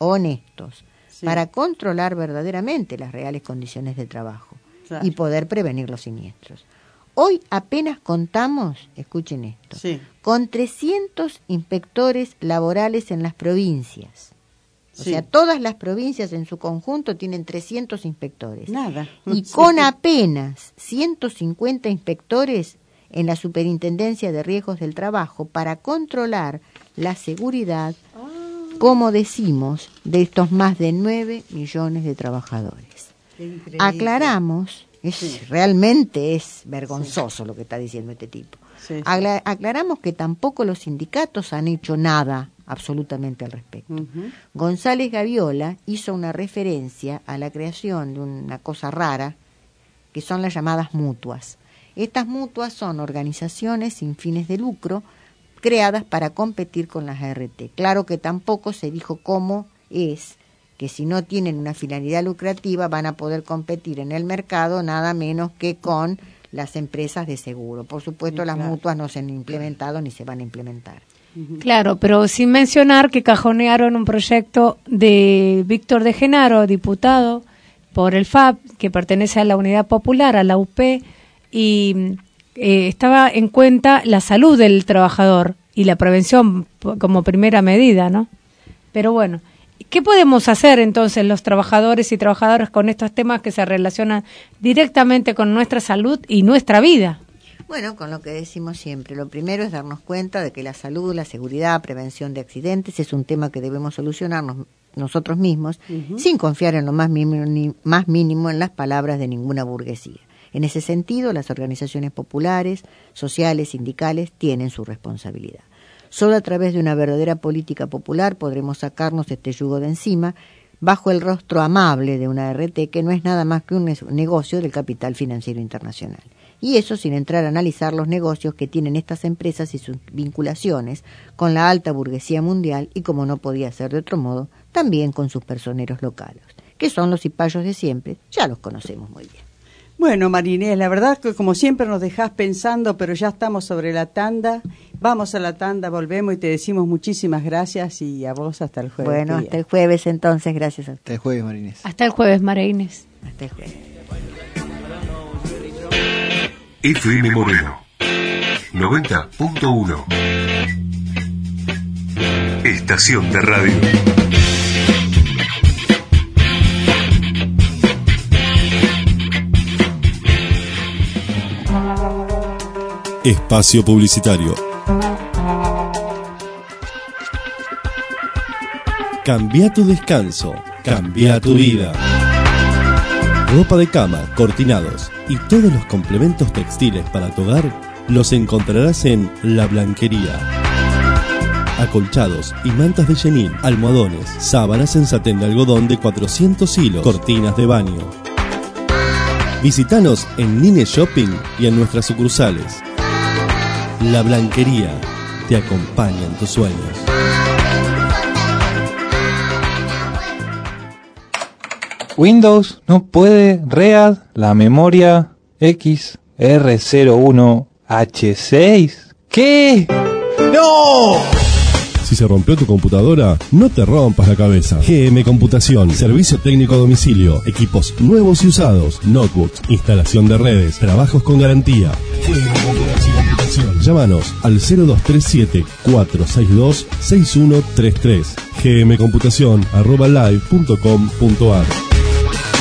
sí, para controlar verdaderamente las reales condiciones de trabajo, claro, y poder prevenir los siniestros. Hoy apenas contamos, escuchen esto, sí, con 300 inspectores laborales en las provincias. O sea, todas las provincias en su conjunto tienen 300 inspectores. Nada. Y con apenas 150 inspectores en la Superintendencia de Riesgos del Trabajo para controlar la seguridad, como decimos, de estos más de 9 millones de trabajadores. Aclaramos, realmente es vergonzoso lo que está diciendo este tipo. Aclaramos que tampoco los sindicatos han hecho nada absolutamente al respecto. González Gaviola hizo una referencia a la creación de una cosa rara, que son las llamadas mutuas. Estas mutuas son organizaciones sin fines de lucro creadas para competir con las ART. Claro que tampoco se dijo cómo es que si no tienen una finalidad lucrativa van a poder competir en el mercado nada menos que con las empresas de seguro. Por supuesto, las mutuas no se han implementado ni se van a implementar. Claro, pero sin mencionar que cajonearon un proyecto de Víctor de Genaro, diputado por el FAP, que pertenece a la Unidad Popular, a la UP, y estaba en cuenta la salud del trabajador y la prevención como primera medida, ¿no? Pero bueno, ¿qué podemos hacer entonces los trabajadores y trabajadoras con estos temas que se relacionan directamente con nuestra salud y nuestra vida? Bueno, con lo que decimos siempre, lo primero es darnos cuenta de que la salud, la seguridad, prevención de accidentes es un tema que debemos solucionarnos nosotros mismos, sin confiar en lo más mínimo en las palabras de ninguna burguesía. En ese sentido, las organizaciones populares, sociales, sindicales, tienen su responsabilidad. Solo a través de una verdadera política popular podremos sacarnos este yugo de encima, bajo el rostro amable de una ART que no es nada más que un negocio del capital financiero internacional. Y eso sin entrar a analizar los negocios que tienen estas empresas y sus vinculaciones con la alta burguesía mundial y, como no podía ser de otro modo, también con sus personeros locales, que son los cipayos de siempre, ya los conocemos muy bien. Bueno, María Inés, la verdad que como siempre nos dejás pensando, pero ya estamos sobre la tanda. Vamos a la tanda, volvemos y te decimos muchísimas gracias y a vos hasta el jueves. Bueno, hasta el jueves entonces, gracias a usted. Hasta el jueves, María Inés. Hasta el jueves, María Inés. Hasta el jueves. FM Moreno 90.1 Estación de radio. Espacio publicitario. Cambia tu descanso, cambia tu vida. Ropa de cama, cortinados y todos los complementos textiles para tu hogar los encontrarás en La Blanquería. Acolchados y mantas de chenil, almohadones, sábanas en satén de algodón de 400 hilos, cortinas de baño. Visítanos en Nine Shopping y en nuestras sucursales. La Blanquería te acompaña en tus sueños. Windows no puede READ la memoria XR01H6. ¿Qué? ¡No! Si se rompió tu computadora, no te rompas la cabeza. GM Computación, servicio técnico a domicilio, equipos nuevos y usados, notebooks, instalación de redes, trabajos con garantía. GM Computación. Llámanos al 0237-462-6133. gmcomputación@live.com.ar.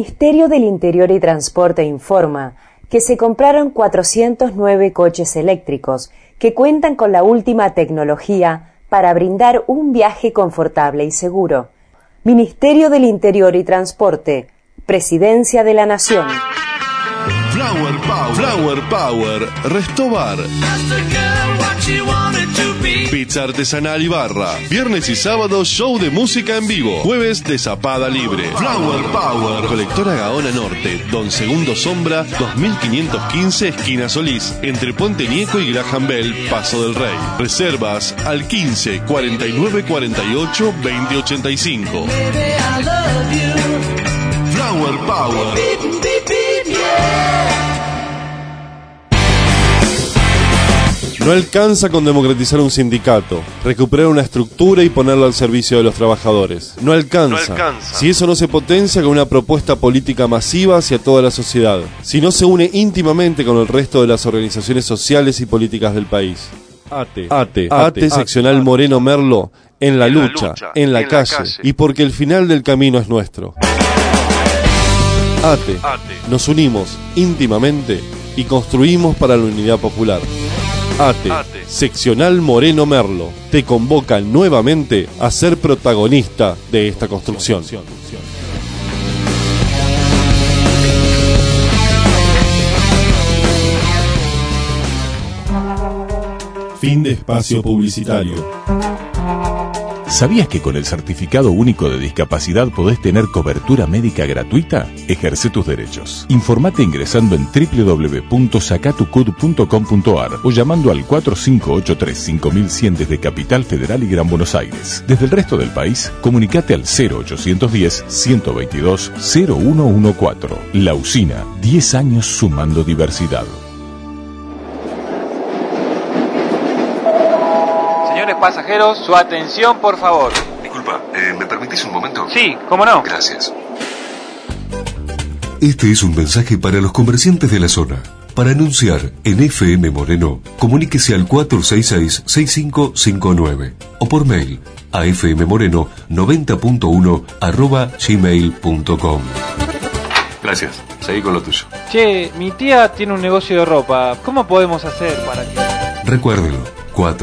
Ministerio del Interior y Transporte informa que se compraron 409 coches eléctricos que cuentan con la última tecnología para brindar un viaje confortable y seguro. Ministerio del Interior y Transporte, Presidencia de la Nación. Flower Power, Restobar. Pizza artesanal y barra. Viernes y sábado, show de música en vivo. Jueves de zapada libre. Flower Power. Colectora Gaona Norte, Don Segundo Sombra, 2515, esquina Solís. Entre Puente Nieco y Graham Bell, Paso del Rey. Reservas al 15 49 48 20 85. Flower Power. No alcanza con democratizar un sindicato, recuperar una estructura y ponerla al servicio de los trabajadores. No alcanza. Si eso no se potencia con una propuesta política masiva hacia toda la sociedad. Si no se une íntimamente con el resto de las organizaciones sociales y políticas del país. ATE, seccional Moreno Merlo, en la lucha, en la calle, y porque el final del camino es nuestro. ATE, nos unimos íntimamente y construimos para la unidad popular. ATE, seccional Moreno Merlo, te convoca nuevamente a ser protagonista de esta construcción. Fin de espacio publicitario. ¿Sabías que con el Certificado Único de Discapacidad podés tener cobertura médica gratuita? Ejerce tus derechos. Informate ingresando en www.sacatucud.com.ar o llamando al 4583-5100 desde Capital Federal y Gran Buenos Aires. Desde el resto del país, comunicate al 0810-122-0114. La Usina, 10 años sumando diversidad. Pasajeros, su atención, por favor. Disculpa, ¿me permitís un momento? Sí, ¿cómo no? Gracias. Este es un mensaje para los comerciantes de la zona. Para anunciar en FM Moreno, comuníquese al 466-6559 o por mail a fmmoreno90.1@gmail.com. Gracias, seguí con lo tuyo. Che, mi tía tiene un negocio de ropa. ¿Cómo podemos hacer para que...? Recuérdelo.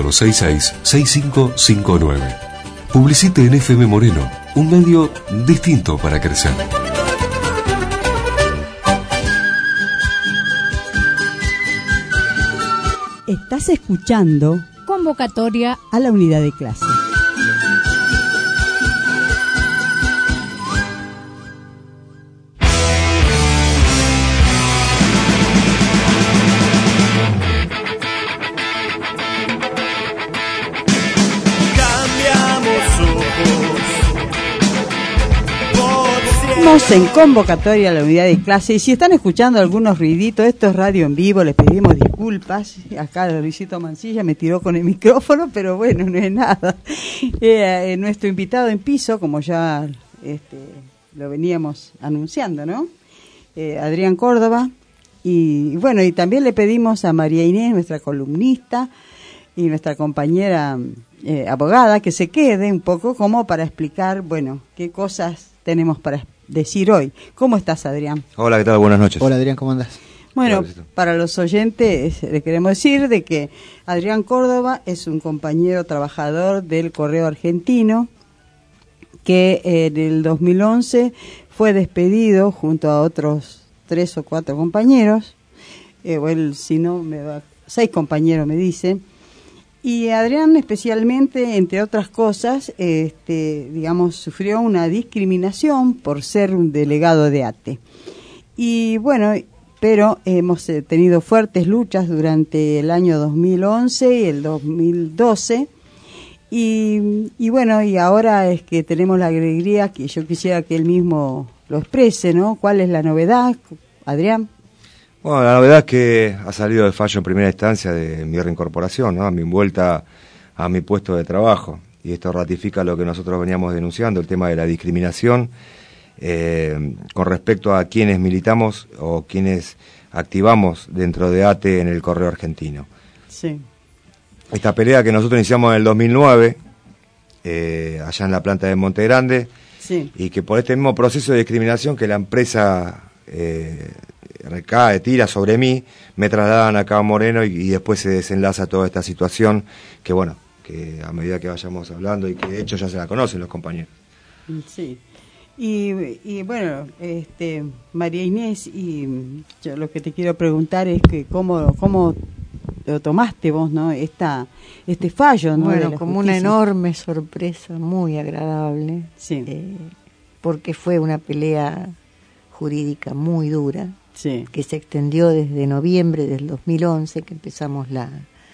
466-6559. Publicite en FM Moreno, un medio distinto para crecer. Estás escuchando Convocatoria a la unidad de clase. Estamos en convocatoria a la unidad de clase y si están escuchando algunos ruiditos, esto es radio en vivo, les pedimos disculpas. Acá Luisito Mancilla me tiró con el micrófono, pero bueno, no es nada. Nuestro invitado en piso, como ya lo veníamos anunciando, ¿no? Adrián Córdoba. Y bueno, y también le pedimos a María Inés, nuestra columnista y nuestra compañera abogada, que se quede un poco como para explicar, bueno, qué cosas tenemos para decir hoy. ¿Cómo estás, Adrián? Hola, ¿qué tal? Buenas noches. Hola, Adrián, ¿cómo andás? Bueno, para los oyentes le queremos decir de que Adrián Córdoba es un compañero trabajador del Correo Argentino que en el 2011 fue despedido junto a otros 3 o 4 compañeros, o él, si no, 6 compañeros me dicen. Y Adrián especialmente, entre otras cosas, digamos, sufrió una discriminación por ser un delegado de ATE. Y bueno, pero hemos tenido fuertes luchas durante el año 2011 y el 2012. Y bueno, y ahora es que tenemos la alegría que yo quisiera que él mismo lo exprese, ¿no? ¿Cuál es la novedad, Adrián? Bueno, la novedad es que ha salido el fallo en primera instancia de mi reincorporación, ¿no? A mi vuelta a mi puesto de trabajo. Y esto ratifica lo que nosotros veníamos denunciando, el tema de la discriminación con respecto a quienes militamos o quienes activamos dentro de ATE en el Correo Argentino. Sí. Esta pelea que nosotros iniciamos en el 2009, allá en la planta de Monte Grande, Sí. Y que por este mismo proceso de discriminación que la empresa recae, tira sobre mí, me trasladan acá a Moreno y después se desenlaza toda esta situación que bueno, que a medida que vayamos hablando y que de hecho ya se la conocen los compañeros. Sí. Y bueno, María Inés, y yo lo que te quiero preguntar es que cómo lo tomaste vos, ¿no? Este fallo, ¿no? Bueno, como una enorme sorpresa, muy agradable. Sí. Porque fue una pelea jurídica muy dura, sí, que se extendió desde noviembre del 2011, que empezamos la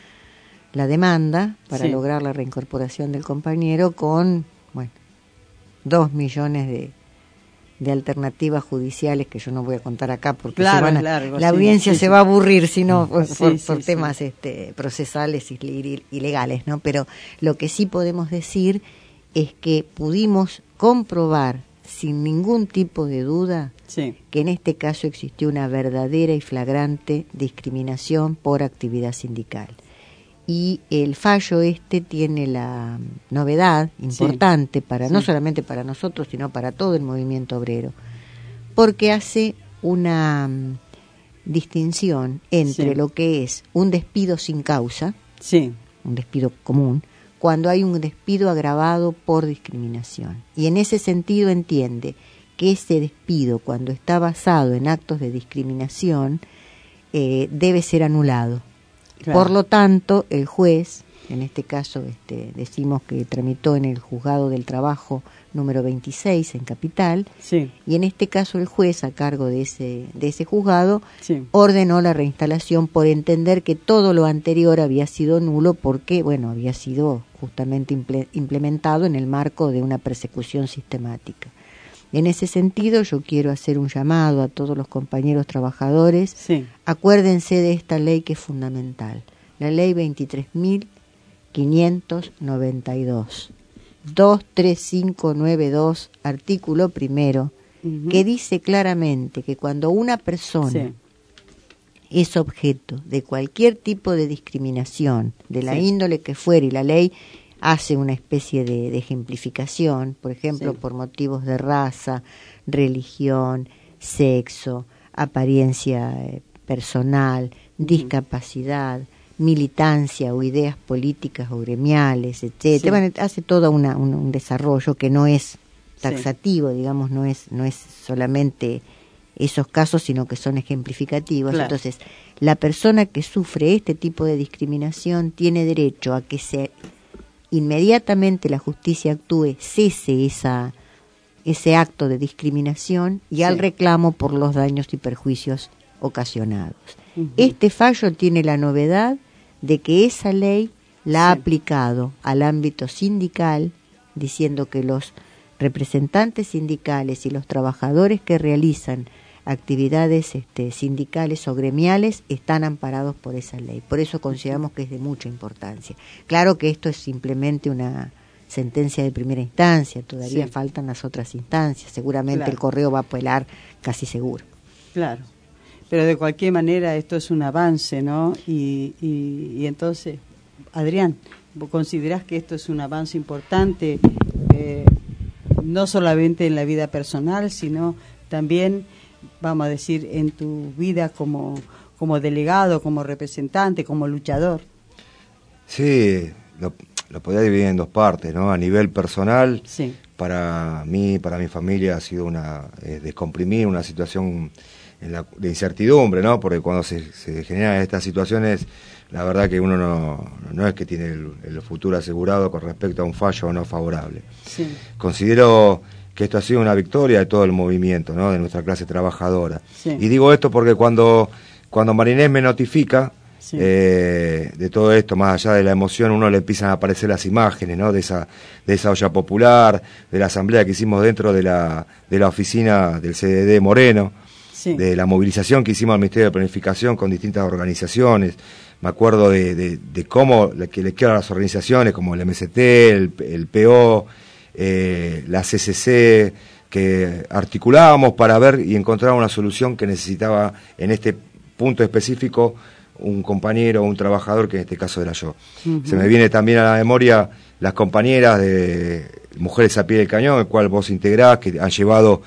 demanda para sí, lograr la reincorporación del compañero con, bueno, 2 millones de alternativas judiciales que yo no voy a contar acá porque claro, se van largo, la sí, audiencia sí, se sí. va a aburrir si no por sí, temas procesales y legales, ¿no? Pero lo que sí podemos decir es que pudimos comprobar sin ningún tipo de duda sí, que en este caso existió una verdadera y flagrante discriminación por actividad sindical. Y el fallo tiene la novedad importante sí, para sí, no solamente para nosotros, sino para todo el movimiento obrero, porque hace una distinción entre sí, lo que es un despido sin causa, sí, un despido común, cuando hay un despido agravado por discriminación. Y en ese sentido entiende que ese despido, cuando está basado en actos de discriminación, debe ser anulado. claro. Por lo tanto, el juez, en este caso decimos que tramitó en el Juzgado del Trabajo número 26 en Capital, sí, y en este caso el juez, a cargo de ese juzgado, sí, ordenó la reinstalación por entender que todo lo anterior había sido nulo porque, bueno, había sido justamente implementado en el marco de una persecución sistemática. En ese sentido, yo quiero hacer un llamado a todos los compañeros trabajadores. sí. Acuérdense de esta ley que es fundamental, la ley 23.592, 23592, artículo primero, que dice claramente que cuando una persona Sí. es objeto de cualquier tipo de discriminación, de la Sí. índole que fuere, y la ley hace una especie de ejemplificación, por ejemplo, Sí. por motivos de raza, religión, sexo, apariencia personal, discapacidad, militancia o ideas políticas o gremiales, etcétera. Sí. Bueno, hace todo un desarrollo que no es Sí. taxativo, digamos, no es solamente esos casos, sino que son ejemplificativos. Claro. Entonces, la persona que sufre este tipo de discriminación tiene derecho a que inmediatamente la justicia actúe, cese ese acto de discriminación y al Sí. reclamo por los daños y perjuicios ocasionados. Ujú. Este fallo tiene la novedad de que esa ley la ha Sí. aplicado al ámbito sindical, diciendo que los representantes sindicales y los trabajadores que realizan actividades sindicales o gremiales están amparados por esa ley. Por eso consideramos que es de mucha importancia. Claro que esto es simplemente una sentencia de primera instancia, todavía Sí. faltan las otras instancias, seguramente Claro. el correo va a apelar casi seguro. Claro, pero de cualquier manera esto es un avance, ¿no? Y entonces, Adrián, ¿vos considerás que esto es un avance importante, no solamente en la vida personal, sino también, vamos a decir, en tu vida como delegado, como representante, como luchador? Sí, lo podría dividir en dos partes, ¿no? A nivel personal, sí. Para mí, para mi familia ha sido descomprimir una situación de incertidumbre, ¿no? Porque cuando se generan estas situaciones, la verdad que uno no es que tiene el futuro asegurado con respecto a un fallo no favorable. Sí. Considero que esto ha sido una victoria de todo el movimiento, ¿no? De nuestra clase trabajadora. Sí. Y digo esto porque cuando Marinés me notifica, sí. De todo esto, más allá de la emoción, uno le empiezan a aparecer las imágenes, ¿no? De esa olla popular, de la asamblea que hicimos dentro de la oficina del CDD Moreno, sí. de la movilización que hicimos al Ministerio de Planificación con distintas organizaciones. Me acuerdo de cómo les quiero a las organizaciones como el MST, el PO, la CCC, que articulábamos para ver y encontrar una solución que necesitaba en este punto específico un compañero o un trabajador, que en este caso era yo. Uh-huh. Se me viene también a la memoria las compañeras Mujeres a Pie del Cañón, el cual vos integrás, que han llevado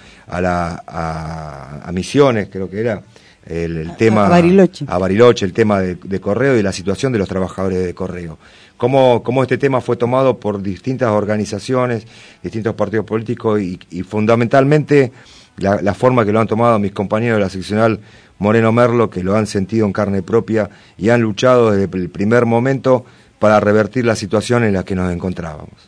a Misiones, creo que era, el tema... A Bariloche, el tema de Correo y la situación de los trabajadores de Correo. Cómo este tema fue tomado por distintas organizaciones, distintos partidos políticos y fundamentalmente la forma que lo han tomado mis compañeros de la seccional Moreno Merlo, que lo han sentido en carne propia y han luchado desde el primer momento para revertir la situación en la que nos encontrábamos.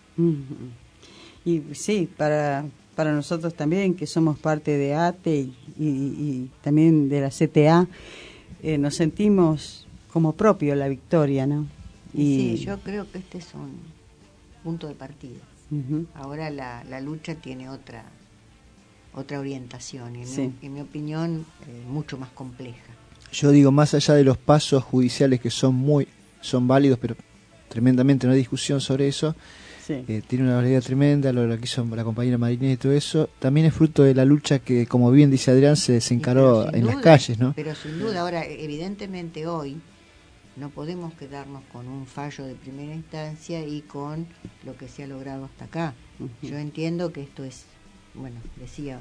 Y sí, para nosotros también, que somos parte de ATE y también de la CTA, nos sentimos como propio la victoria, ¿no? Sí, yo creo que este es un punto de partida. Ahora la lucha tiene otra orientación y en mi opinión mucho más compleja. Yo digo, más allá de los pasos judiciales que son válidos, pero tremendamente no hay discusión sobre eso. Tiene una validez tremenda lo que hizo la compañera Marinés y todo eso. También es fruto de la lucha que, como bien dice Adrián, se encaró en las calles, ¿no? Pero sin duda, ahora evidentemente hoy no podemos quedarnos con un fallo de primera instancia y con lo que se ha logrado hasta acá. Yo entiendo que esto es, bueno, decía,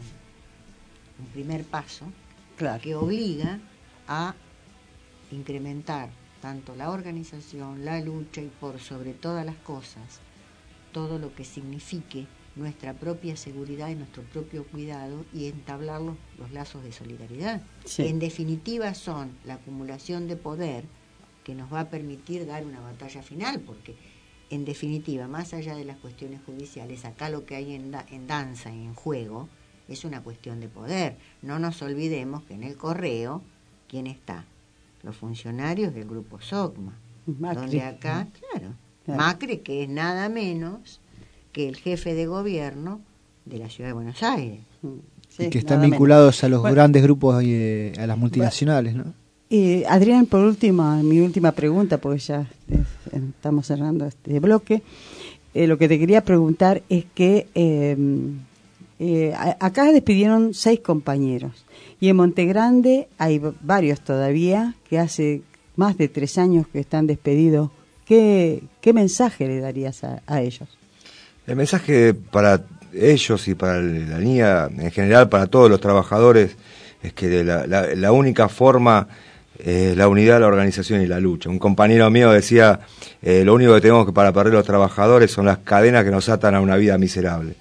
un primer paso que obliga a incrementar tanto la organización, la lucha y por sobre todas las cosas, todo lo que signifique nuestra propia seguridad y nuestro propio cuidado y entablar los lazos de solidaridad. En definitiva son la acumulación de poder que nos va a permitir dar una batalla final, porque en definitiva, más allá de las cuestiones judiciales, acá lo que hay en danza y en juego es una cuestión de poder. No nos olvidemos que en el Correo, ¿quién está? Los funcionarios del grupo SOCMA, donde acá, Macri, que es nada menos que el jefe de gobierno de la ciudad de Buenos Aires. Y que están vinculados a los grandes grupos y a las multinacionales, ¿no? Adrián, por último, mi última pregunta, porque ya estamos cerrando este bloque. Lo que te quería preguntar es que acá despidieron 6 compañeros y en Montegrande hay varios todavía que hace más de 3 años que están despedidos. ¿Qué mensaje le darías a ellos? El mensaje para ellos y para la NIA en general, para todos los trabajadores, es que la única forma es la unidad, la organización y la lucha. Un compañero mío decía, lo único que tenemos para perder los trabajadores son las cadenas que nos atan a una vida miserable.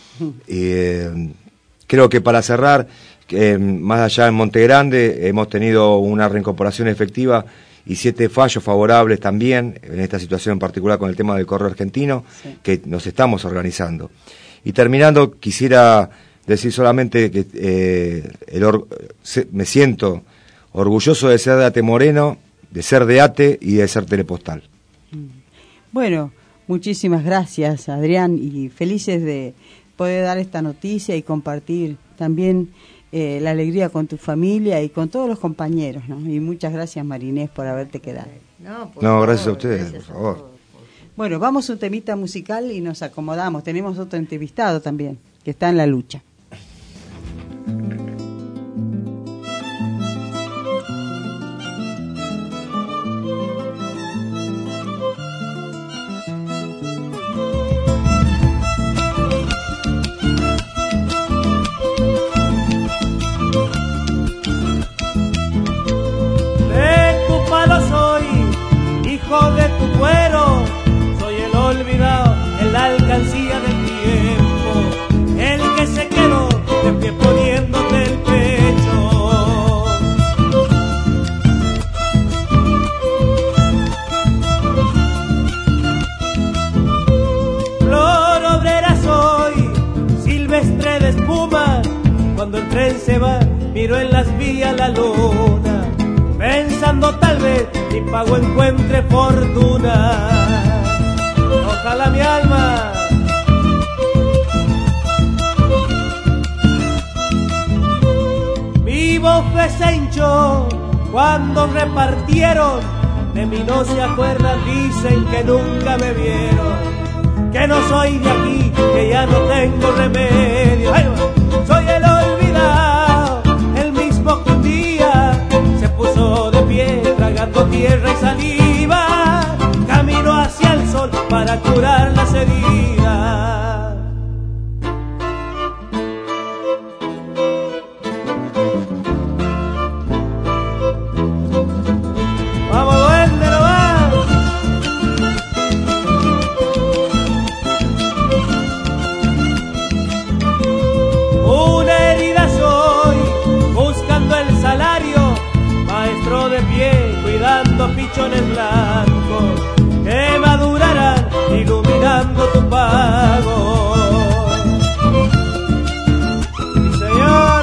Creo que para cerrar, más allá en Montegrande hemos tenido una reincorporación efectiva y 7 fallos favorables también, en esta situación en particular con el tema del Correo Argentino, que nos estamos organizando. Y terminando, quisiera decir solamente que me siento orgulloso de ser de ATE Moreno, de ser de ATE y de ser Telepostal. Bueno, muchísimas gracias, Adrián, y felices de poder dar esta noticia y compartir también la alegría con tu familia y con todos los compañeros, ¿no? Y muchas gracias, Marinés, por haberte quedado. No, gracias a ustedes, por favor. Bueno, vamos a un temita musical y nos acomodamos. Tenemos otro entrevistado también, que está en la lucha. Hijo de tu cuero, soy el olvidado en la alcancía del tiempo, el que se quedó de pie poniéndote el pecho. Flor obrera soy, silvestre de espuma, cuando el tren se va, miro en las vías la luna, pensando tal vez mi pago encuentre fortuna. Ojalá mi alma mi bofe se hinchó cuando repartieron, de mí no se acuerdan, dicen que nunca me vieron, que no soy de aquí, que ya no tengo remedio. ¡Ay, soy el olvidado, el mismo que un día se puso de pie, tragando tierra y saliva, camino hacia el sol para curar las heridas. sembrando pichones blancos que madurarán iluminando tu pago. Sí, señor.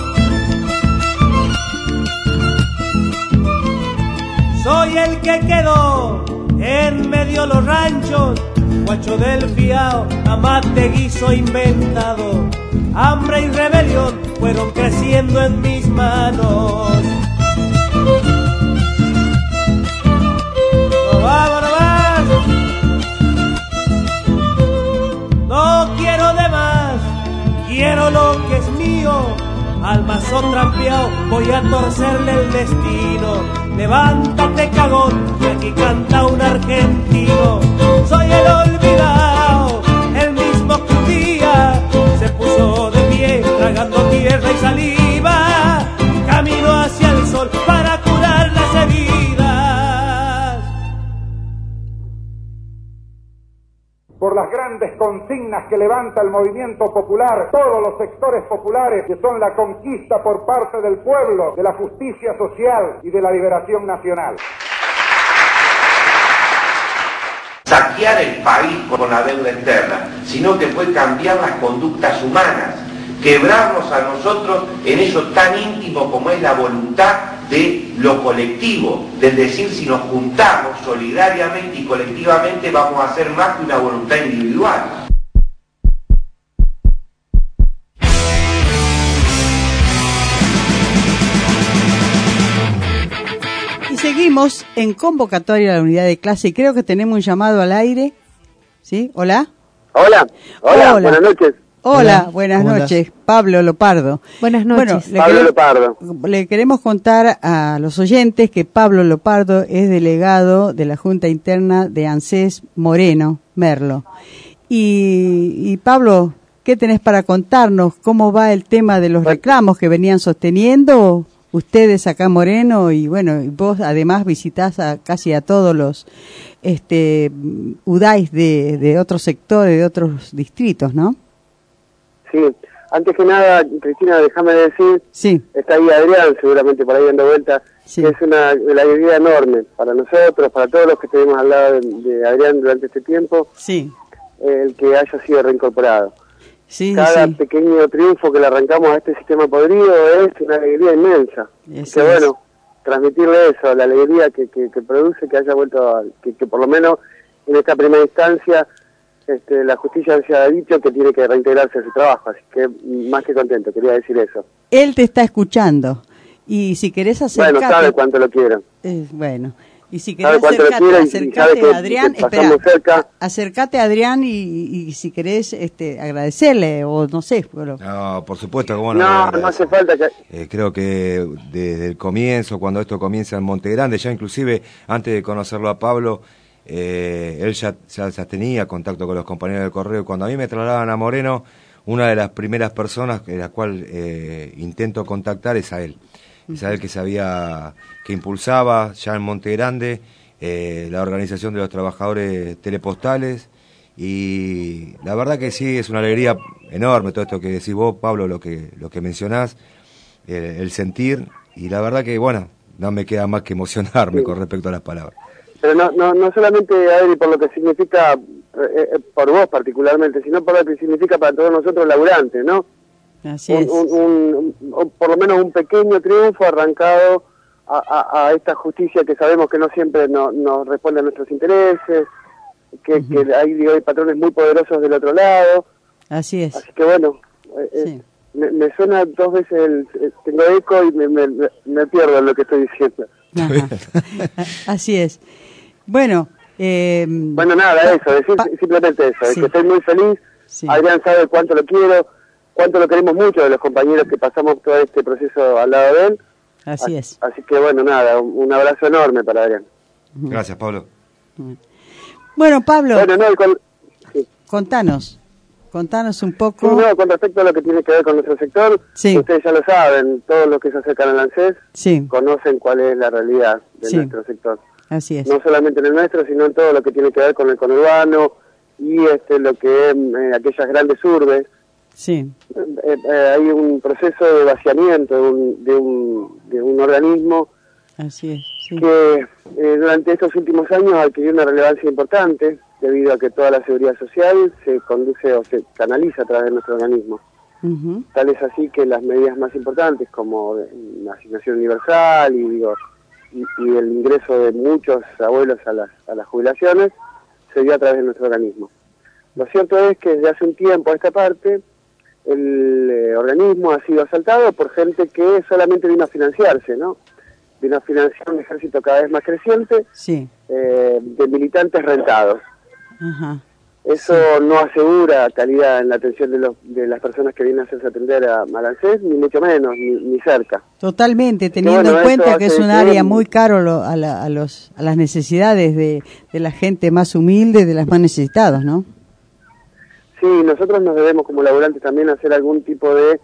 Soy el que quedó en medio los ranchos, guacho del fiao, amate guiso inventado. Hambre y rebelión fueron creciendo en mis manos. No vamos, no más. No quiero de más, quiero lo que es mío. Al mazo trampeado voy a torcerle el destino. Levántate, cagón, que aquí canta un argentino. Soy el olvidado, el mismo que un día se puso de pie, tragando tierra y saliva. Camino hacia el sol para curar las heridas. Por las grandes consignas que levanta el movimiento popular, todos los sectores populares, que son la conquista por parte del pueblo de la justicia social y de la liberación nacional. Saquear el país con la deuda externa, sino que fue cambiar las conductas humanas, quebrarnos a nosotros en eso tan íntimo como es la voluntad de lo colectivo, del decir si nos juntamos solidariamente y colectivamente vamos a hacer más que una voluntad individual. Y seguimos en convocatoria a la unidad de clase y creo que tenemos un llamado al aire. ¿Sí? ¿Hola? Hola, buenas noches. Hola, buenas noches, Pablo Lopardo. Buenas noches. Bueno, Pablo Lopardo. Le queremos contar a los oyentes que Pablo Lopardo es delegado de la Junta Interna de ANSES Moreno, Merlo. Y Pablo, ¿qué tenés para contarnos? ¿Cómo va el tema de los reclamos que venían sosteniendo ustedes acá en Moreno? Y bueno, vos además visitás casi a todos los UDAIs de otros sectores, de otros distritos, ¿no? Sí, antes que nada, Cristina, déjame decir, está ahí Adrián, seguramente por ahí dando vuelta, que es una alegría enorme para nosotros, para todos los que estuvimos al lado de Adrián durante este tiempo, el que haya sido reincorporado. Cada pequeño triunfo que le arrancamos a este sistema podrido es una alegría inmensa. Que bueno, transmitirle eso, la alegría que produce que haya vuelto, que por lo menos en esta primera instancia la justicia se ha dicho que tiene que reintegrarse a su trabajo, así que más que contento, quería decir eso. Él te está escuchando y si querés acercarte... Bueno, sabe cuánto lo quiero. Bueno, y si querés acercate a Adrián, espera, acercate a Adrián y si querés agradecerle o no sé. Bueno. No, por supuesto que bueno. No hace falta que... creo que desde el comienzo, cuando esto comienza en Monte Grande, ya inclusive antes de conocerlo a Pablo, él ya tenía contacto con los compañeros del correo. Cuando a mí me trasladaban a Moreno, una de las primeras personas en la cual intento contactar es a él. Es a él que impulsaba ya en Monte Grande la organización de los trabajadores telepostales, y la verdad que sí, es una alegría enorme todo esto que decís vos, Pablo, lo que mencionás, el sentir, y la verdad que bueno, no me queda más que emocionarme con respecto a las palabras. Pero no solamente, Adri, por lo que significa, por vos particularmente, sino por lo que significa para todos nosotros laburantes, ¿no? Así es. Por lo menos un pequeño triunfo arrancado a esta justicia que sabemos que no siempre nos responde a nuestros intereses, que hay patrones muy poderosos del otro lado. Así es. Así que bueno, me suena dos veces, tengo eco y me pierdo en lo que estoy diciendo. Así es. Bueno, bueno, nada, eso, decir simplemente eso, que estoy muy feliz. Adrián sabe cuánto lo quiero, cuánto lo queremos mucho de los compañeros que pasamos todo este proceso al lado de él. Así es. Así que bueno, nada, un abrazo enorme para Adrián. Gracias, Pablo. Bueno, Pablo, contanos un poco. Sí, con respecto a lo que tiene que ver con nuestro sector, ustedes ya lo saben, todos los que se acercan al ANSES conocen cuál es la realidad de nuestro sector. Así es. No solamente en el nuestro, sino en todo lo que tiene que ver con el conurbano y lo que es aquellas grandes urbes. Hay un proceso de vaciamiento de un organismo. Así es. que durante estos últimos años adquirió una relevancia importante debido a que toda la seguridad social se conduce o se canaliza a través de nuestro organismo. Tal es así que las medidas más importantes como la asignación universal y el ingreso de muchos abuelos a las jubilaciones se dio a través de nuestro organismo. Lo cierto es que desde hace un tiempo a esta parte el organismo ha sido asaltado por gente que solamente vino a financiarse, ¿no? Vino a financiar un ejército cada vez más creciente de militantes rentados. Eso no asegura calidad en la atención de las personas que vienen a hacerse atender a ANSES, ni mucho menos, ni cerca. Totalmente, teniendo en cuenta que es un área muy caro a las necesidades de la gente más humilde, de las más necesitadas, ¿no? Sí, nosotros nos debemos como laburantes también hacer algún tipo de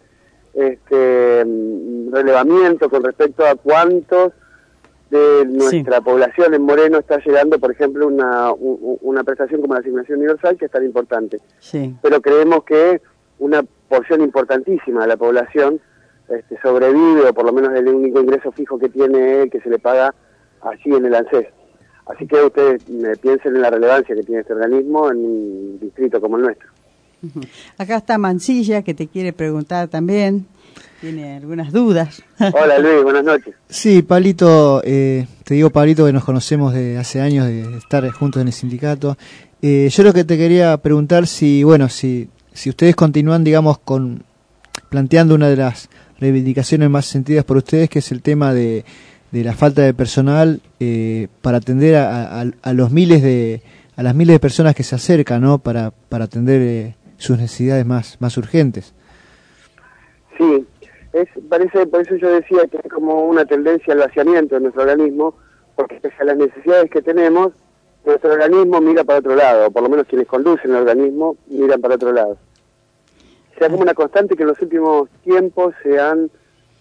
relevamiento con respecto a cuántos de nuestra población en Moreno está llegando, por ejemplo, una prestación como la asignación universal, que es tan importante. Pero creemos que una porción importantísima de la población sobrevive, o por lo menos el único ingreso fijo que tiene, que se le paga allí en el ANSES. Así que ustedes piensen en la relevancia que tiene este organismo en un distrito como el nuestro. Acá está Mancilla, que te quiere preguntar también. Tiene algunas dudas. Hola Luis, buenas noches. Sí, Pablito, te digo Pablito que nos conocemos de hace años de estar juntos en el sindicato. Yo lo que te quería preguntar si ustedes continúan, digamos, planteando una de las reivindicaciones más sentidas por ustedes, que es el tema de la falta de personal para atender a las miles de personas que se acercan, ¿no? Para atender sus necesidades más urgentes. Sí. Por eso yo decía que es como una tendencia al vaciamiento de nuestro organismo, porque pese a las necesidades que tenemos, nuestro organismo mira para otro lado, o por lo menos quienes conducen el organismo miran para otro lado. Se da como una constante que en los últimos tiempos se han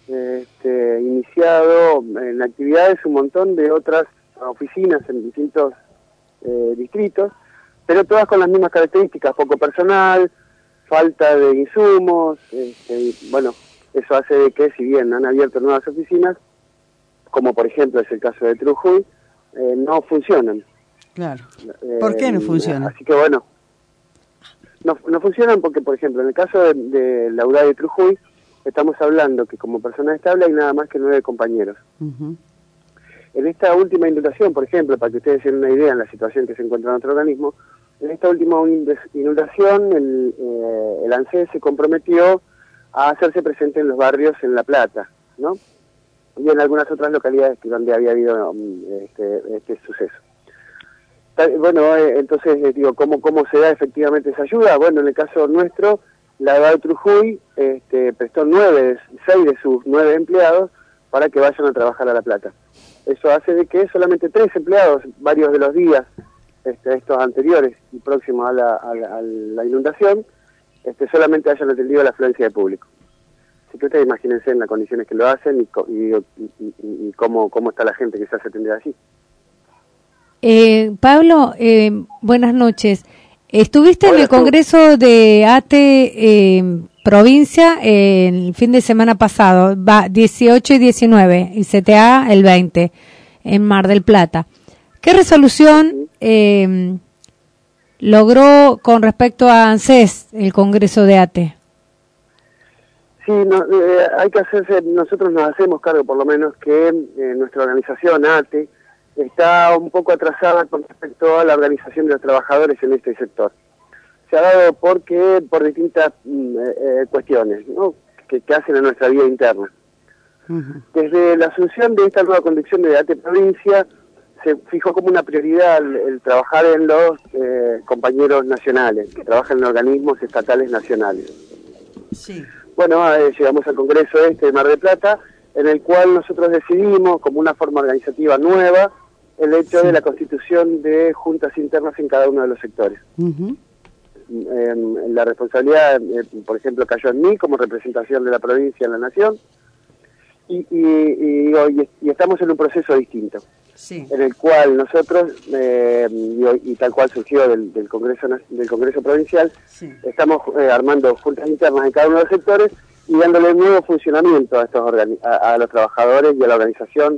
iniciado en actividades un montón de otras oficinas en distintos distritos, pero todas con las mismas características: poco personal, falta de insumos, bueno. Eso hace de que, si bien han abierto nuevas oficinas, como por ejemplo es el caso de Trujuy, no funcionan. Claro. ¿Por qué no funcionan? Así que bueno, no funcionan porque, por ejemplo, en el caso de la UDA de Trujuy, estamos hablando que como persona estable hay nada más que 9 compañeros. En esta última inundación, por ejemplo, para que ustedes tengan una idea en la situación que se encuentra en nuestro organismo, en esta última inundación el ANSES se comprometió a hacerse presente en los barrios en La Plata, ¿no? Y en algunas otras localidades donde había habido este suceso. Bueno, entonces digo, ¿cómo se da efectivamente esa ayuda? Bueno, en el caso nuestro, la UDA de Trujuy prestó 6 de sus 9 empleados para que vayan a trabajar a La Plata. Eso hace de que solamente 3 empleados, varios de los días, estos anteriores y próximos a la inundación, solamente hayan atendido la afluencia de público. Así que ustedes imagínense en las condiciones que lo hacen y cómo está la gente que se hace atender allí. Pablo, buenas noches. Estuviste en el Congreso de ATE provincia el fin de semana pasado, 18 y 19, y CTA el 20, en Mar del Plata. ¿Qué resolución logró con respecto a ANSES el Congreso de ATE? Sí, hay que nosotros nos hacemos cargo por lo menos que nuestra organización ATE está un poco atrasada con respecto a la organización de los trabajadores en este sector. Se ha dado por distintas cuestiones, ¿no? que hacen a nuestra vida interna. Desde la asunción de esta nueva conducción de ATE provincia, se fijó como una prioridad el trabajar en los compañeros nacionales, que trabajan en organismos estatales nacionales. Sí. Bueno, llegamos al Congreso de Mar del Plata, en el cual nosotros decidimos, como una forma organizativa nueva, el hecho de la constitución de juntas internas en cada uno de los sectores. La responsabilidad, por ejemplo, cayó en mí como representación de la provincia en la nación, y estamos en un proceso distinto, en el cual nosotros, y tal cual surgió del Congreso Provincial, estamos armando juntas internas en cada uno de los sectores y dándole nuevo funcionamiento a los trabajadores y a la organización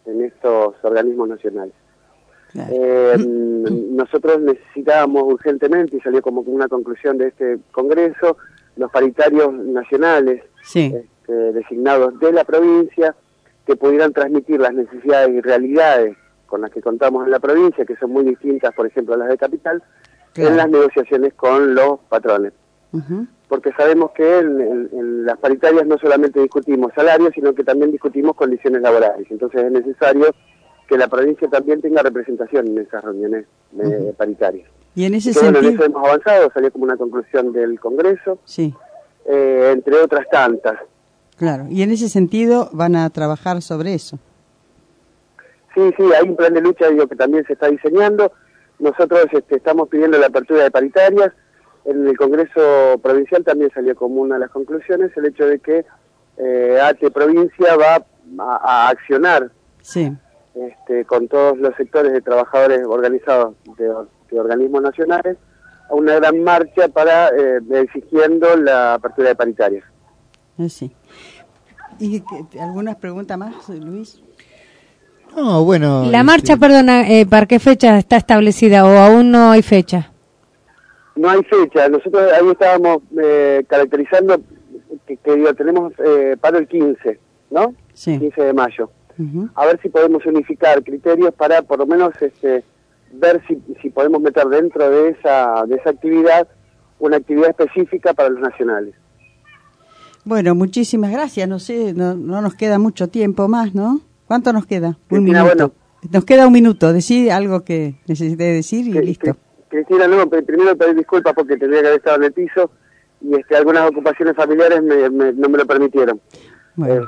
en estos organismos nacionales. Claro. Nosotros necesitábamos urgentemente, y salió como una conclusión de este Congreso, los paritarios nacionales designados de la provincia, que pudieran transmitir las necesidades y realidades con las que contamos en la provincia, que son muy distintas, por ejemplo, a las de Capital, en las negociaciones con los patrones. Porque sabemos que en las paritarias no solamente discutimos salarios, sino que también discutimos condiciones laborales. Entonces es necesario que la provincia también tenga representación en esas reuniones paritarias. Y en ese sentido... Bueno, en eso hemos avanzado, salió como una conclusión del Congreso, entre otras tantas. Claro, y en ese sentido van a trabajar sobre eso. Sí, hay un plan de lucha que también se está diseñando. Nosotros estamos pidiendo la apertura de paritarias. En el Congreso Provincial también salió como una de las conclusiones el hecho de que ATE Provincia va a accionar con todos los sectores de trabajadores organizados de organismos nacionales a una gran marcha para exigiendo la apertura de paritarias. Sí. ¿Y algunas preguntas más, Luis? No, bueno... La marcha, perdona, ¿para qué fecha está establecida o aún no hay fecha? No hay fecha. Nosotros ahí estábamos caracterizando que tenemos paro el 15, ¿no? Sí. 15 de mayo. A ver si podemos unificar criterios para por lo menos ver si podemos meter dentro de esa actividad una actividad específica para los nacionales. Bueno, muchísimas gracias. No sé, no nos queda mucho tiempo más, ¿no? ¿Cuánto nos queda? Cristina, un minuto. Bueno, nos queda un minuto. Decir algo que necesite decir y listo. Cristina, no, primero pedir disculpas porque tendría que haber estado en el piso y algunas ocupaciones familiares no me lo permitieron. Bueno,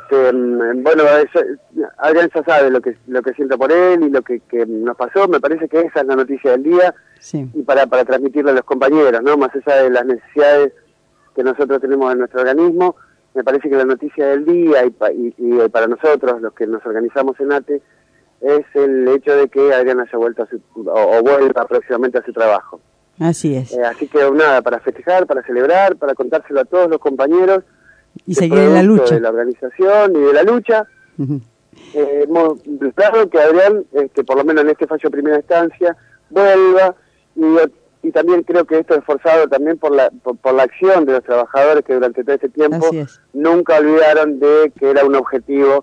Adrián ya sabe lo que siento por él y lo que nos pasó. Me parece que esa es la noticia del día y para transmitirlo a los compañeros, ¿no? Más allá de las necesidades que nosotros tenemos en nuestro organismo, me parece que la noticia del día y para nosotros, los que nos organizamos en ATE, es el hecho de que Adrián haya vuelto o vuelva próximamente a su trabajo. Así es. Así que nada, para festejar, para celebrar, para contárselo a todos los compañeros. Y seguir en la lucha. De la organización y de la lucha. Hemos buscado que Adrián, por lo menos en este fallo de primera instancia, vuelva y también creo que esto es forzado también por la acción de los trabajadores que durante todo ese tiempo nunca olvidaron de que era un objetivo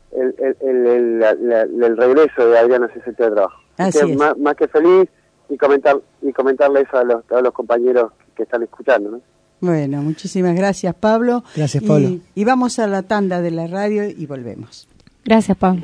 el regreso de Adrián a ese sector de trabajo. Así es. Más que feliz y comentarle eso a los compañeros que están escuchando, ¿no? Bueno, muchísimas gracias, Pablo. Gracias, Pablo. Y vamos a la tanda de la radio y volvemos. Gracias, Pablo.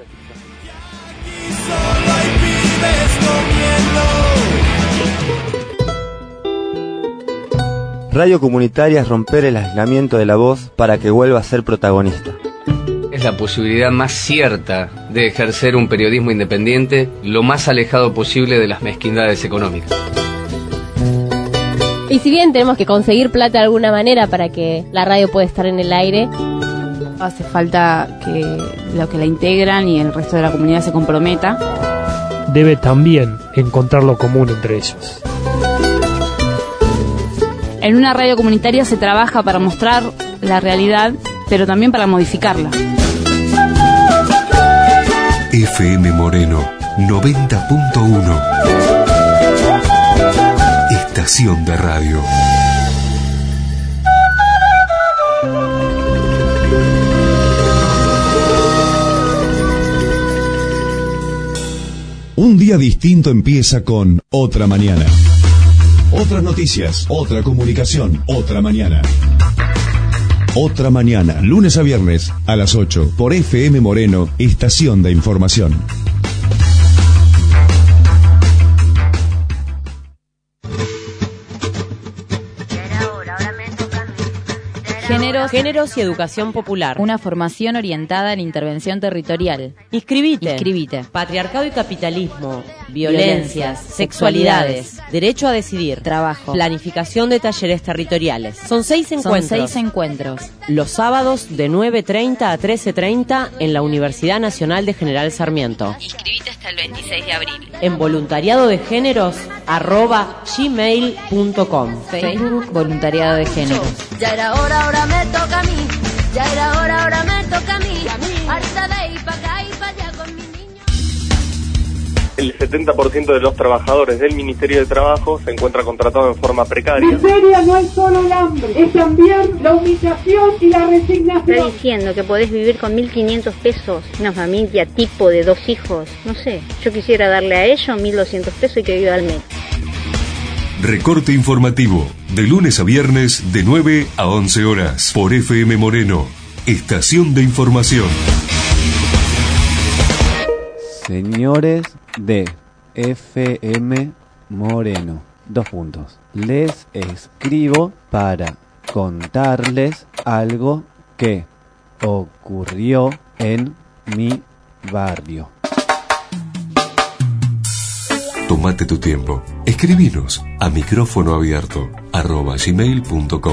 Radio comunitaria es romper el aislamiento de la voz para que vuelva a ser protagonista. Es la posibilidad más cierta de ejercer un periodismo independiente lo más alejado posible de las mezquindades económicas. Y si bien tenemos que conseguir plata de alguna manera para que la radio pueda estar en el aire, hace falta que los que la integran y el resto de la comunidad se comprometa. Debe también encontrar lo común entre ellos. En una radio comunitaria se trabaja para mostrar la realidad, pero también para modificarla. FM Moreno 90.1 Estación de radio. Un día distinto empieza con Otra Mañana. Otras noticias, otra comunicación, otra mañana. Otra Mañana, lunes a viernes a las 8 por FM Moreno, Estación de Información. Géneros y educación popular. Una formación orientada en intervención territorial. Inscribite. Patriarcado y capitalismo. Violencias. Sexualidades. Derecho a decidir. Trabajo. Planificación de talleres territoriales. Son 6 encuentros. Los sábados de 9:30 a 13:30 en la Universidad Nacional de General Sarmiento. Inscribite hasta el 26 de abril. En voluntariadodegéneros@gmail.com. Facebook Voluntariado de Géneros. Ya era hora, ahora me toca a mí. Ya era hora, ahora me toca a mí. Harta de ir pa' acá y pa' allá con mi niño. el 70% de los trabajadores del Ministerio de Trabajo se encuentra contratado en forma precaria. Miseria no es solo el hambre, es también la humillación y la resignación. Está diciendo que podés vivir con 1.500 pesos, una familia tipo de 2 hijos, no sé, yo quisiera darle a ellos 1.200 pesos y que viva al mes. Recorte informativo, de lunes a viernes de 9 a 11 horas, por FM Moreno, estación de información. Señores de FM Moreno, 2 puntos. Les escribo para contarles algo que ocurrió en mi barrio. Tómate tu tiempo. Escribinos a micrófono abierto @gmail.com.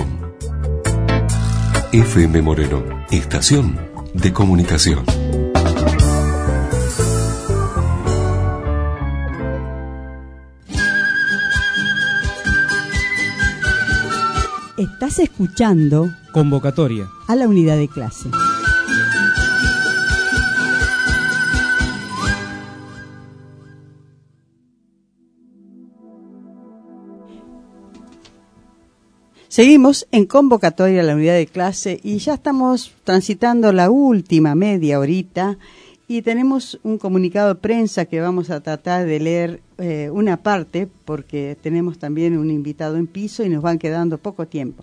FM Moreno, estación de comunicación. Estás escuchando Convocatoria a la unidad de clase. Seguimos en Convocatoria a la unidad de clase y ya estamos transitando la última media horita y tenemos un comunicado de prensa que vamos a tratar de leer una parte porque tenemos también un invitado en piso y nos van quedando poco tiempo.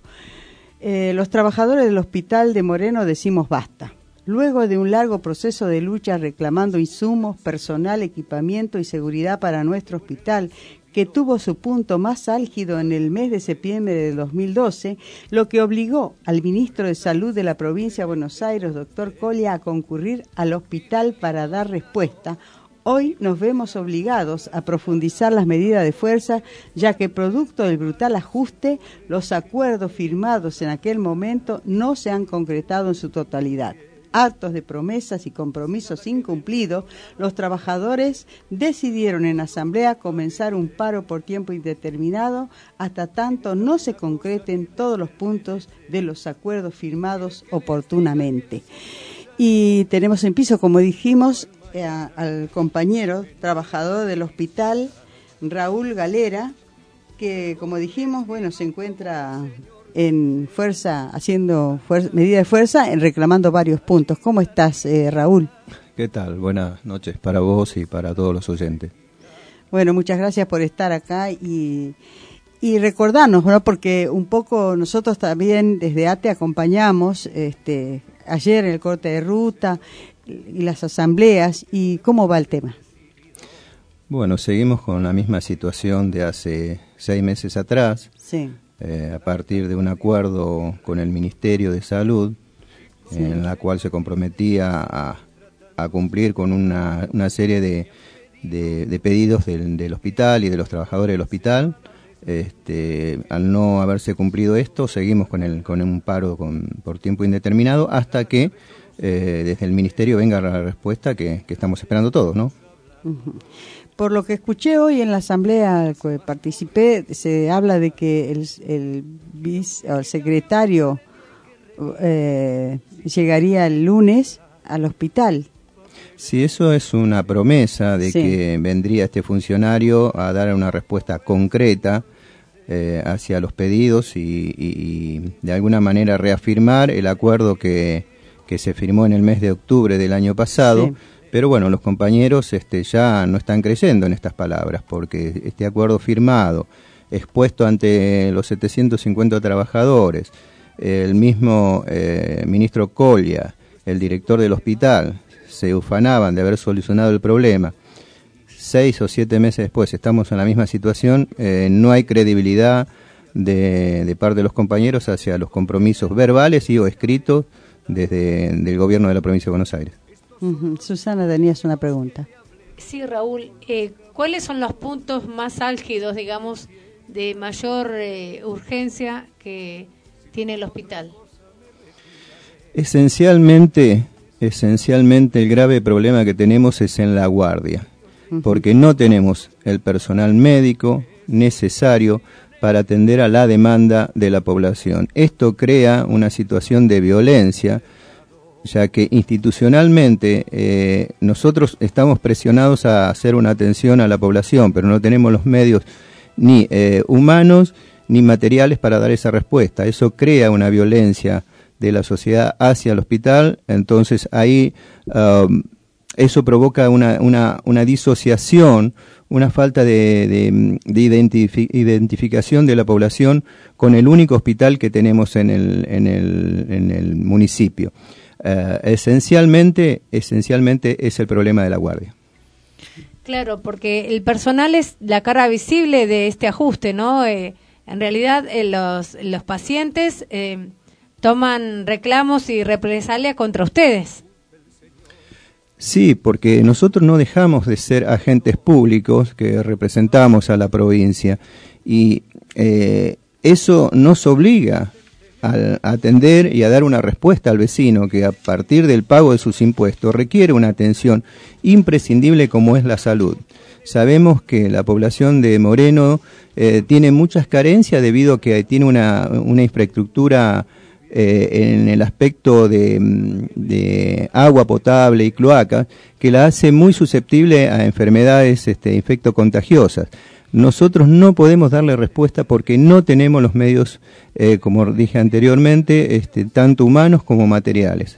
Los trabajadores del Hospital de Moreno decimos basta. Luego de un largo proceso de lucha reclamando insumos, personal, equipamiento y seguridad para nuestro hospital, que tuvo su punto más álgido en el mes de septiembre de 2012, lo que obligó al ministro de Salud de la provincia de Buenos Aires, doctor Colia, a concurrir al hospital para dar respuesta. Hoy nos vemos obligados a profundizar las medidas de fuerza, ya que producto del brutal ajuste, los acuerdos firmados en aquel momento no se han concretado en su totalidad. Hartos de promesas y compromisos incumplidos, los trabajadores decidieron en asamblea comenzar un paro por tiempo indeterminado hasta tanto no se concreten todos los puntos de los acuerdos firmados oportunamente. Y tenemos en piso, como dijimos, al compañero trabajador del hospital, Raúl Galera, que como dijimos, bueno, se encuentra en fuerza, haciendo medida de fuerza, reclamando varios puntos. ¿Cómo estás, Raúl? ¿Qué tal? Buenas noches para vos y para todos los oyentes. Bueno, muchas gracias por estar acá y recordarnos, ¿no? Porque un poco nosotros también desde ATE acompañamos ayer el corte de ruta y las asambleas. ¿Y cómo va el tema? Bueno, seguimos con la misma situación de hace 6 meses atrás. Sí. A partir de un acuerdo con el Ministerio de Salud, sí, en la cual se comprometía a cumplir con una serie de pedidos del hospital y de los trabajadores del hospital. Al no haberse cumplido esto, seguimos con un paro por tiempo indeterminado hasta que desde el Ministerio venga la respuesta que estamos esperando todos, ¿no? Uh-huh. Por lo que escuché hoy en la asamblea que participé, se habla de que el secretario llegaría el lunes al hospital. Sí, eso es una promesa de que vendría este funcionario a dar una respuesta concreta hacia los pedidos y de alguna manera reafirmar el acuerdo que se firmó en el mes de octubre del año pasado. Sí. Pero bueno, los compañeros ya no están creyendo en estas palabras, porque este acuerdo firmado, expuesto ante los 750 trabajadores, el mismo ministro Colia, el director del hospital, se ufanaban de haber solucionado el problema. 6 o 7 meses después estamos en la misma situación, no hay credibilidad de parte de los compañeros hacia los compromisos verbales y o escritos del gobierno de la provincia de Buenos Aires. Uh-huh. Susana, tenías una pregunta. Sí, Raúl, ¿cuáles son los puntos más álgidos, digamos, de mayor urgencia que tiene el hospital? Esencialmente el grave problema que tenemos es en la guardia, porque no tenemos el personal médico necesario para atender a la demanda de la población. Esto crea una situación de violencia ya que institucionalmente nosotros estamos presionados a hacer una atención a la población, pero no tenemos los medios ni humanos ni materiales para dar esa respuesta. Eso crea una violencia de la sociedad hacia el hospital, entonces ahí eso provoca una disociación, una falta de identificación de la población con el único hospital que tenemos en el municipio. Esencialmente es el problema de la guardia. Claro, porque el personal es la cara visible de este ajuste, ¿no? En realidad los pacientes toman reclamos y represalias contra ustedes. Sí, porque nosotros no dejamos de ser agentes públicos que representamos a la provincia y eso nos obliga a atender y a dar una respuesta al vecino que a partir del pago de sus impuestos requiere una atención imprescindible como es la salud. Sabemos que la población de Moreno tiene muchas carencias debido a que tiene una infraestructura en el aspecto de agua potable y cloaca que la hace muy susceptible a enfermedades infectocontagiosas. Nosotros no podemos darle respuesta porque no tenemos los medios, como dije anteriormente, tanto humanos como materiales.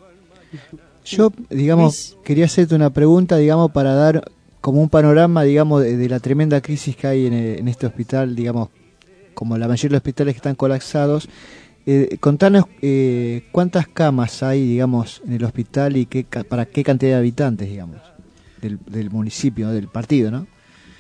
Yo, digamos, quería hacerte una pregunta, digamos, para dar como un panorama, digamos, de la tremenda crisis que hay en este hospital, digamos, como la mayoría de los hospitales que están colapsados. Contanos cuántas camas hay, digamos, en el hospital y para qué cantidad de habitantes, digamos, del municipio, ¿no? Del partido, ¿no?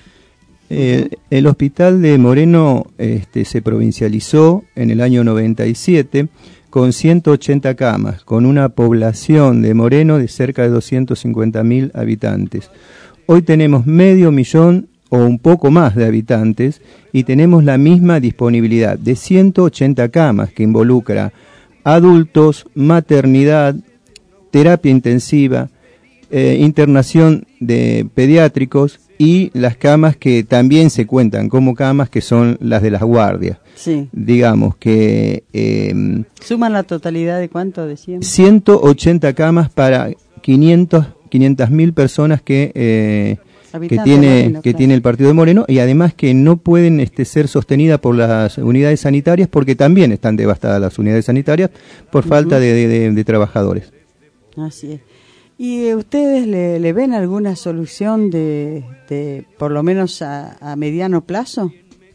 El hospital de Moreno se provincializó en el año 97 con 180 camas, con una población de Moreno de cerca de 250.000 habitantes. Hoy tenemos 500.000 o un poco más de habitantes y tenemos la misma disponibilidad de 180 camas que involucra adultos, maternidad, terapia intensiva, internación de pediátricos y las camas que también se cuentan como camas que son las de las guardias. Sí. Digamos que ¿suman la totalidad de cuánto decíamos? 180 camas para 500.000 personas que tiene el partido de Moreno y además que no pueden ser sostenidas por las unidades sanitarias porque también están devastadas las unidades sanitarias por falta de trabajadores. Así es. ¿Y ustedes le ven alguna solución de por lo menos a mediano plazo?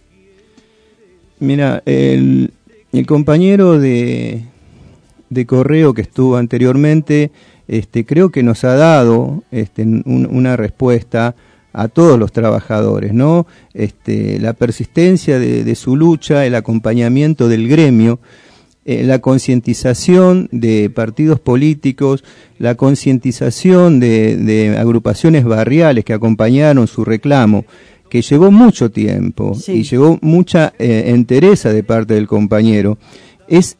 Mira, el compañero de correo que estuvo anteriormente creo que nos ha dado una respuesta a todos los trabajadores, ¿no? La persistencia de su lucha, el acompañamiento del gremio, la concientización de partidos políticos, la concientización de agrupaciones barriales que acompañaron su reclamo, que llevó mucho tiempo y llevó mucha entereza de parte del compañero. Es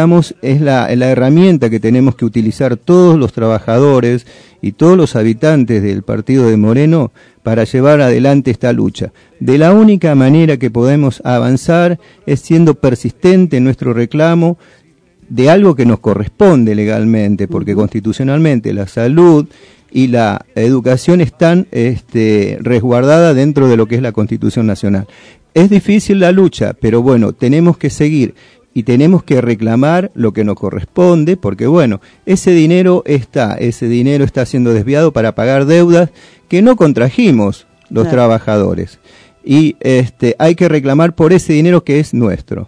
la herramienta que tenemos que utilizar todos los trabajadores y todos los habitantes del partido de Moreno para llevar adelante esta lucha. De la única manera que podemos avanzar es siendo persistente en nuestro reclamo de algo que nos corresponde legalmente, porque constitucionalmente la salud y la educación están resguardadas dentro de lo que es la Constitución Nacional. Es difícil la lucha, pero bueno, tenemos que seguir. Y tenemos que reclamar lo que nos corresponde, porque bueno, ese dinero está siendo desviado para pagar deudas que no contrajimos los trabajadores. Y hay que reclamar por ese dinero que es nuestro.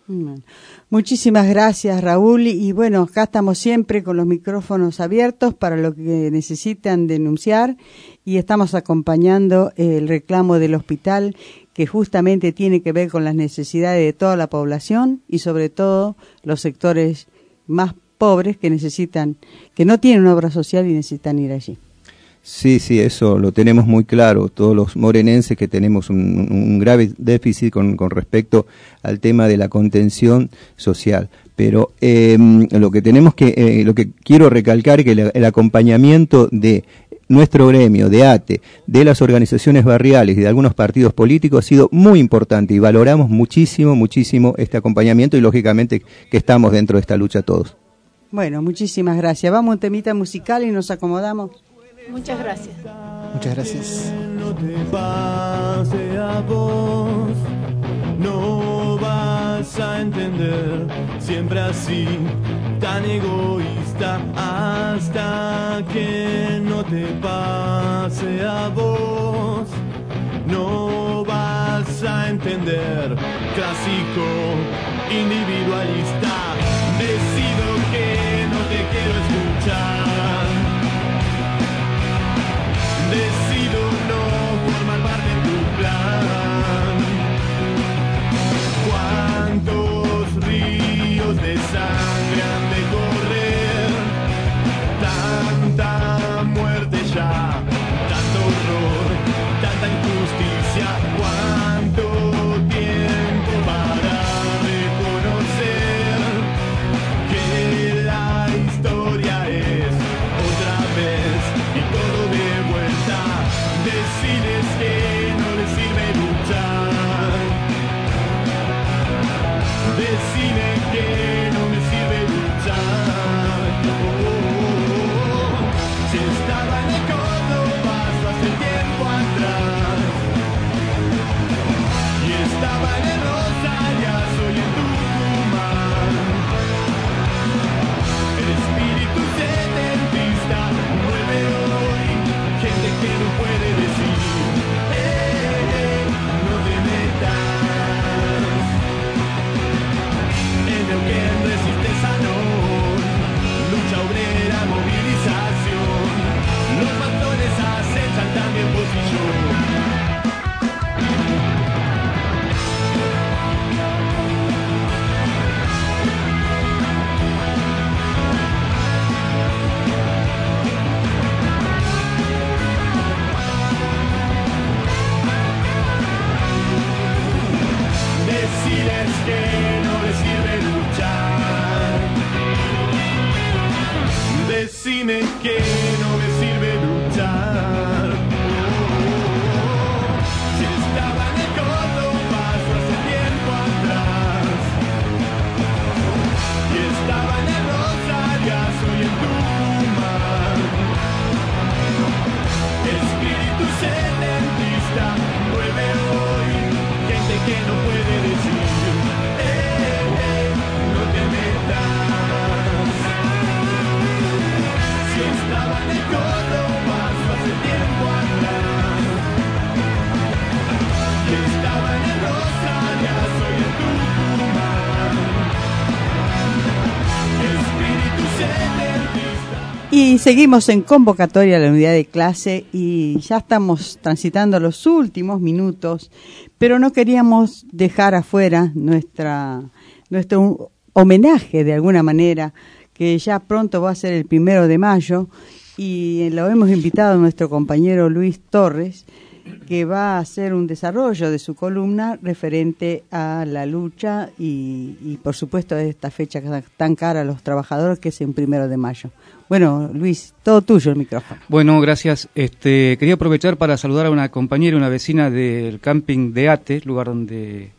Muchísimas gracias, Raúl. Y bueno, acá estamos siempre con los micrófonos abiertos para lo que necesitan denunciar y estamos acompañando el reclamo del hospital, que justamente tiene que ver con las necesidades de toda la población y sobre todo los sectores más pobres que no tienen una obra social y necesitan ir allí. Sí, eso lo tenemos muy claro, todos los morenenses que tenemos un grave déficit con respecto al tema de la contención social. Pero lo que quiero recalcar es que el acompañamiento de nuestro gremio, de ATE, de las organizaciones barriales y de algunos partidos políticos ha sido muy importante y valoramos muchísimo este acompañamiento y lógicamente que estamos dentro de esta lucha todos. Bueno, muchísimas gracias. Vamos a un temita musical y nos acomodamos. Muchas gracias. Muchas gracias. No te pase a vos, no vas a entender, siempre así, tan egoísta, hasta que no te pase a vos, no vas a entender, clásico, individualista, decido que no te quiero escuchar, decido no formar parte de tu plan. ¿Cuántos ríos de sangre han de correr? Tanta muerte ya, tanto horror, tanta injusticia. ¿Cuánto tiempo para reconocer que la historia es otra vez y todo de vuelta? Decides que no le sirve luchar, decide que no me sirve luchar. Si estaba en el Córdoba hace tiempo atrás, y estaba en el Rosariazo y en Tucumán, el espíritu setentista vuelve hoy, gente que no puede decir, no te metas. En Neuquén resiste Sanón, lucha obrera, movilización, los matones acechan también posición. Decides que no le sirve luchar, decime que no me sirve luchar. Si estaba en el Córdoba hace tiempo atrás, y estaba en el Rosariazo y en Tucumán, espíritu setentista vuelve hoy, gente que no puede decir, no te metas. Si estaba en el Córdoba hace tiempo atrás, y estaba en el Rosariazo y en Tucumán, espíritu setentista. Y seguimos en convocatoria a la unidad de clase y ya estamos transitando los últimos minutos, pero no queríamos dejar afuera nuestro homenaje de alguna manera, que ya pronto va a ser el 1 de mayo y lo hemos invitado a nuestro compañero Luis Torres, que va a hacer un desarrollo de su columna referente a la lucha y por supuesto a esta fecha tan cara a los trabajadores, que es el 1 de mayo. Bueno, Luis, todo tuyo el micrófono. Bueno, gracias. Quería aprovechar para saludar a una compañera, una vecina del camping de Ate, lugar donde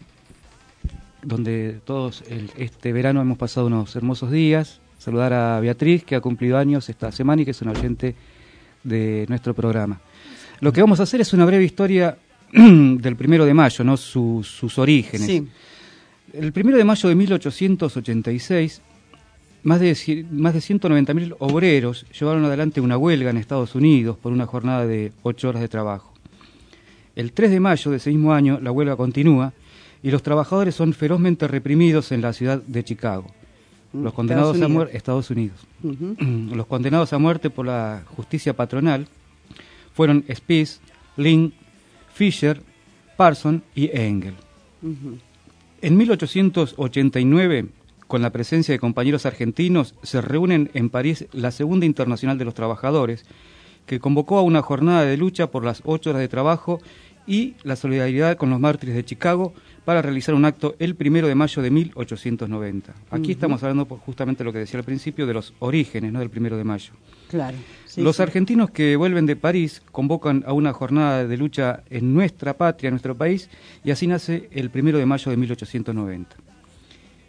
todos este verano hemos pasado unos hermosos días. Saludar a Beatriz, que ha cumplido años esta semana y que es una oyente de nuestro programa. Lo que vamos a hacer es una breve historia del 1 de mayo, ¿no? Sus orígenes. Sí. El 1 de mayo de 1886, más de 190.000 obreros llevaron adelante una huelga en Estados Unidos por una jornada de 8 horas de trabajo. El 3 de mayo de ese mismo año, la huelga continúa y los trabajadores son ferozmente reprimidos en la ciudad de Chicago. Los condenados Estados Unidos. Uh-huh. Los condenados a muerte por la justicia patronal fueron Spies, Lynn, Fisher, Parson y Engel. Uh-huh. En 1889, con la presencia de compañeros argentinos, se reúnen en París la Segunda Internacional de los Trabajadores, que convocó a una jornada de lucha por las 8 horas de trabajo y la solidaridad con los mártires de Chicago para realizar un acto el 1 de mayo de 1890. Aquí estamos hablando justamente lo que decía al principio de los orígenes, ¿no?, del 1 de mayo. Claro. Sí, los argentinos que vuelven de París convocan a una jornada de lucha en nuestra patria, en nuestro país, y así nace el 1 de mayo de 1890.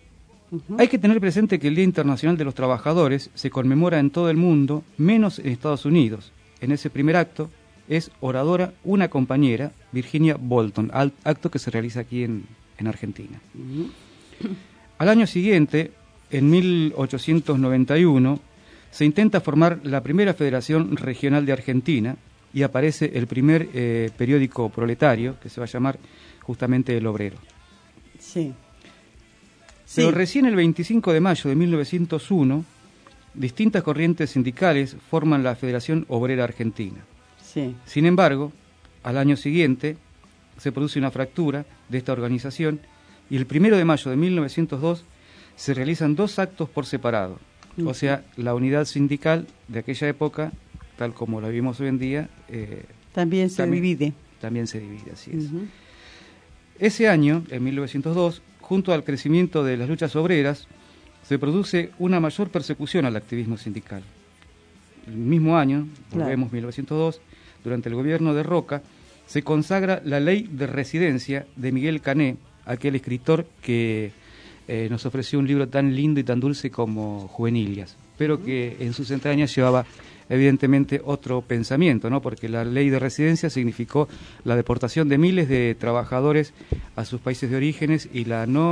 Hay que tener presente que el Día Internacional de los Trabajadores se conmemora en todo el mundo, menos en Estados Unidos. En ese primer acto es oradora una compañera, Virginia Bolton, acto que se realiza aquí en Argentina. Al año siguiente, en 1891, se intenta formar la primera Federación Regional de Argentina y aparece el primer periódico proletario, que se va a llamar justamente El Obrero. Sí. Pero recién el 25 de mayo de 1901, distintas corrientes sindicales forman la Federación Obrera Argentina. Sí. Sin embargo, al año siguiente se produce una fractura de esta organización y el 1 de mayo de 1902 se realizan dos actos por separado. O sea, la unidad sindical de aquella época, tal como la vivimos hoy en día, también se divide. También se divide, así es. Ese año, en 1902, junto al crecimiento de las luchas obreras, se produce una mayor persecución al activismo sindical. El mismo año, volvemos 1902, durante el gobierno de Roca, se consagra la Ley de Residencia de Miguel Cané, aquel escritor que nos ofreció un libro tan lindo y tan dulce como Juvenilias, pero que en sus entrañas llevaba evidentemente otro pensamiento, ¿no? Porque la Ley de Residencia significó la deportación de miles de trabajadores a sus países de orígenes y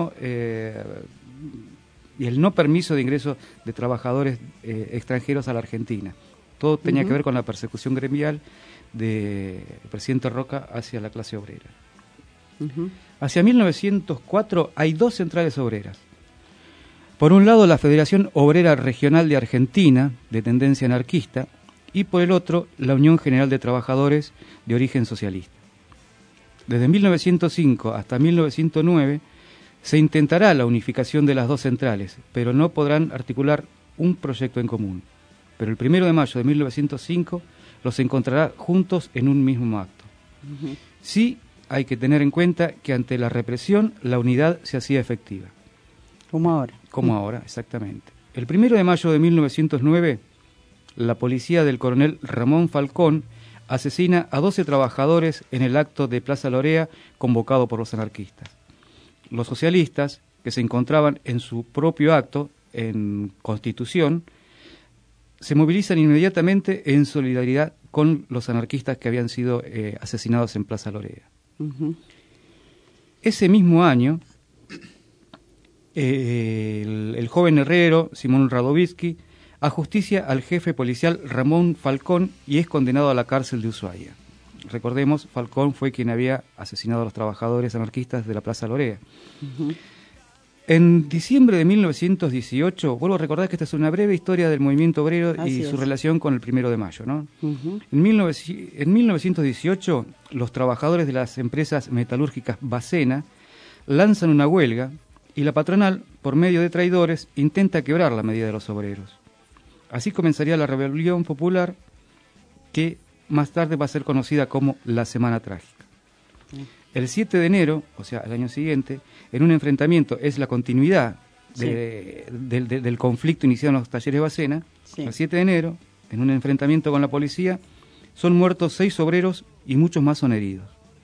el no permiso de ingreso de trabajadores extranjeros a la Argentina. Todo tenía que ver con la persecución gremial del presidente Roca hacia la clase obrera. Hacia 1904 hay dos centrales obreras. Por un lado, la Federación Obrera Regional de Argentina, de tendencia anarquista, y por el otro, la Unión General de Trabajadores de origen socialista. Desde 1905 hasta 1909 se intentará la unificación de las dos centrales, pero no podrán articular un proyecto en común. Pero el 1 de mayo de 1905 los encontrará juntos en un mismo acto. Sí, hay que tener en cuenta que ante la represión la unidad se hacía efectiva. Como ahora. Como ahora, exactamente. El 1 de mayo de 1909, la policía del coronel Ramón Falcón asesina a 12 trabajadores en el acto de Plaza Lorea convocado por los anarquistas. Los socialistas, que se encontraban en su propio acto, en Constitución, se movilizan inmediatamente en solidaridad con los anarquistas que habían sido asesinados en Plaza Lorea. Ese mismo año, el joven herrero Simón Radovisky ajusticia al jefe policial Ramón Falcón y es condenado a la cárcel de Ushuaia. Recordemos, Falcón fue quien había asesinado a los trabajadores anarquistas de la Plaza Lorea. En diciembre de 1918, vuelvo a recordar que esta es una breve historia del movimiento obrero y su relación con el 1 de mayo, ¿no? En 1918, los trabajadores de las empresas metalúrgicas Bacena lanzan una huelga y la patronal, por medio de traidores, intenta quebrar la medida de los obreros. Así comenzaría la rebelión popular que más tarde va a ser conocida como la Semana Trágica. El 7 de enero, o sea, el año siguiente, en un enfrentamiento, es la continuidad del conflicto iniciado en los talleres Bacena. El 7 de enero, en un enfrentamiento con la policía, son muertos 6 obreros y muchos más son heridos.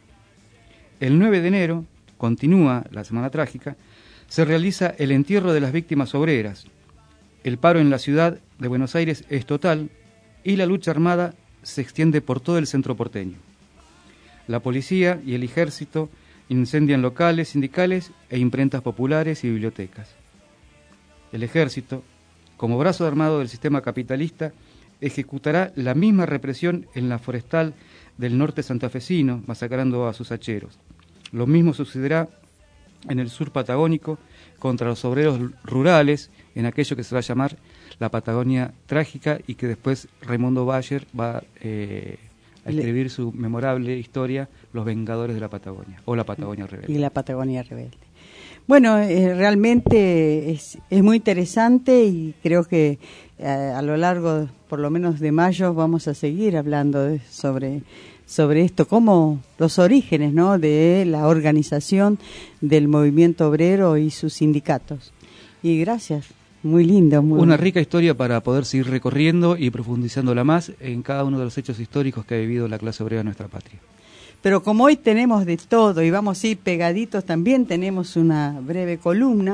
El 9 de enero, continúa la Semana Trágica, se realiza el entierro de las víctimas obreras. El paro en la ciudad de Buenos Aires es total y la lucha armada se extiende por todo el centro porteño. La policía y el ejército incendian locales sindicales e imprentas populares y bibliotecas. El ejército, como brazo armado del sistema capitalista, ejecutará la misma represión en la forestal del norte santafesino, masacrando a sus hacheros. Lo mismo sucederá en el sur patagónico contra los obreros rurales, en aquello que se va a llamar la Patagonia Trágica y que después Raimundo Bayer va a escribir su memorable historia Los Vengadores de la Patagonia, o La Patagonia Rebelde. Y La Patagonia Rebelde. Bueno, realmente es muy interesante y creo que a lo largo, por lo menos de mayo, vamos a seguir hablando sobre esto, como los orígenes, ¿no?, de la organización del movimiento obrero y sus sindicatos. Y gracias. Muy lindo. Una rica historia para poder seguir recorriendo y profundizándola más en cada uno de los hechos históricos que ha vivido la clase obrera de nuestra patria. Pero como hoy tenemos de todo y vamos a ir pegaditos, también tenemos una breve columna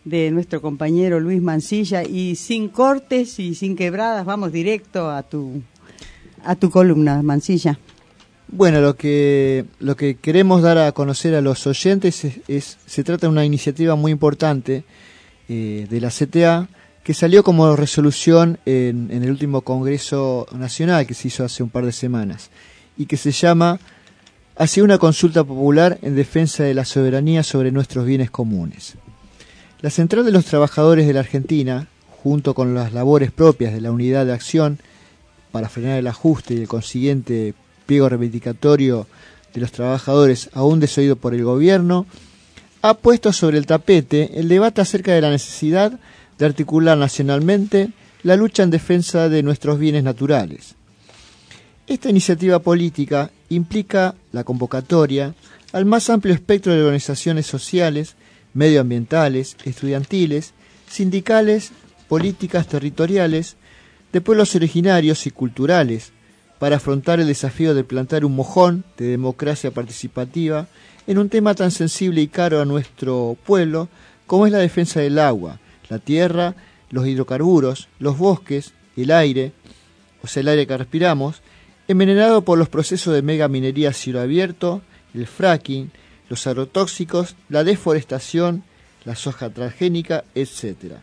de nuestro compañero Luis Mancilla, y sin cortes y sin quebradas vamos directo a tu columna, Mancilla. Bueno, lo que queremos dar a conocer a los oyentes se trata de una iniciativa muy importante de la CTA, que salió como resolución en el último Congreso Nacional que se hizo hace un par de semanas, y que se llama Hacia una consulta popular en defensa de la soberanía sobre nuestros bienes comunes. La Central de los Trabajadores de la Argentina, junto con las labores propias de la Unidad de Acción para frenar el ajuste y el consiguiente pliego reivindicatorio de los trabajadores aún desoído por el gobierno, ha puesto sobre el tapete el debate acerca de la necesidad de articular nacionalmente la lucha en defensa de nuestros bienes naturales. Esta iniciativa política implica la convocatoria al más amplio espectro de organizaciones sociales, medioambientales, estudiantiles, sindicales, políticas territoriales, de pueblos originarios y culturales, para afrontar el desafío de plantar un mojón de democracia participativa en un tema tan sensible y caro a nuestro pueblo como es la defensa del agua, la tierra, los hidrocarburos, los bosques, el aire, o sea, el aire que respiramos, envenenado por los procesos de megaminería a cielo abierto, el fracking, los agrotóxicos, la deforestación, la soja transgénica, etc.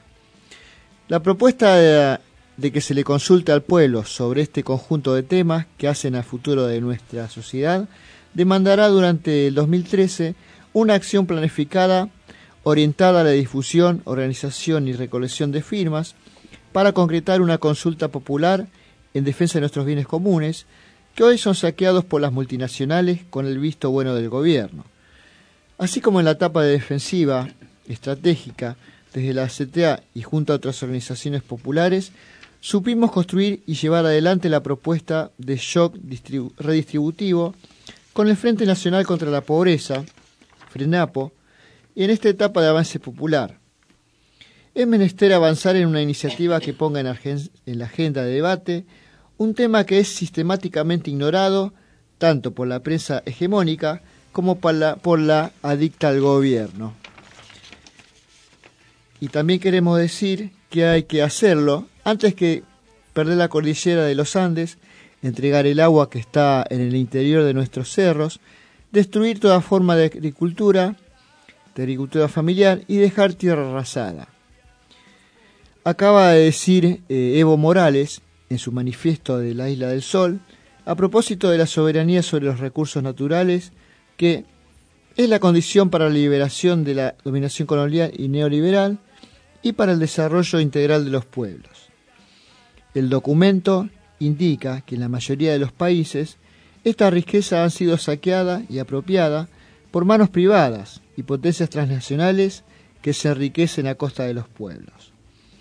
La propuesta de que se le consulte al pueblo sobre este conjunto de temas que hacen al futuro de nuestra sociedad demandará durante el 2013 una acción planificada orientada a la difusión, organización y recolección de firmas para concretar una consulta popular en defensa de nuestros bienes comunes, que hoy son saqueados por las multinacionales con el visto bueno del gobierno. Así como en la etapa de defensiva estratégica, desde la CTA y junto a otras organizaciones populares, supimos construir y llevar adelante la propuesta de shock redistributivo con el Frente Nacional contra la Pobreza, FRENAPO, y en esta etapa de avance popular. Es menester avanzar en una iniciativa que ponga en la agenda de debate un tema que es sistemáticamente ignorado tanto por la prensa hegemónica como por la adicta al gobierno. Y también queremos decir que hay que hacerlo antes que perder la cordillera de los Andes, entregar el agua que está en el interior de nuestros cerros, destruir toda forma de agricultura familiar y dejar tierra arrasada. Acaba de decir Evo Morales en su manifiesto de la Isla del Sol, a propósito de la soberanía sobre los recursos naturales, que es la condición para la liberación de la dominación colonial y neoliberal y para el desarrollo integral de los pueblos. El documento indica que en la mayoría de los países esta riqueza ha sido saqueada y apropiada por manos privadas y potencias transnacionales que se enriquecen a costa de los pueblos.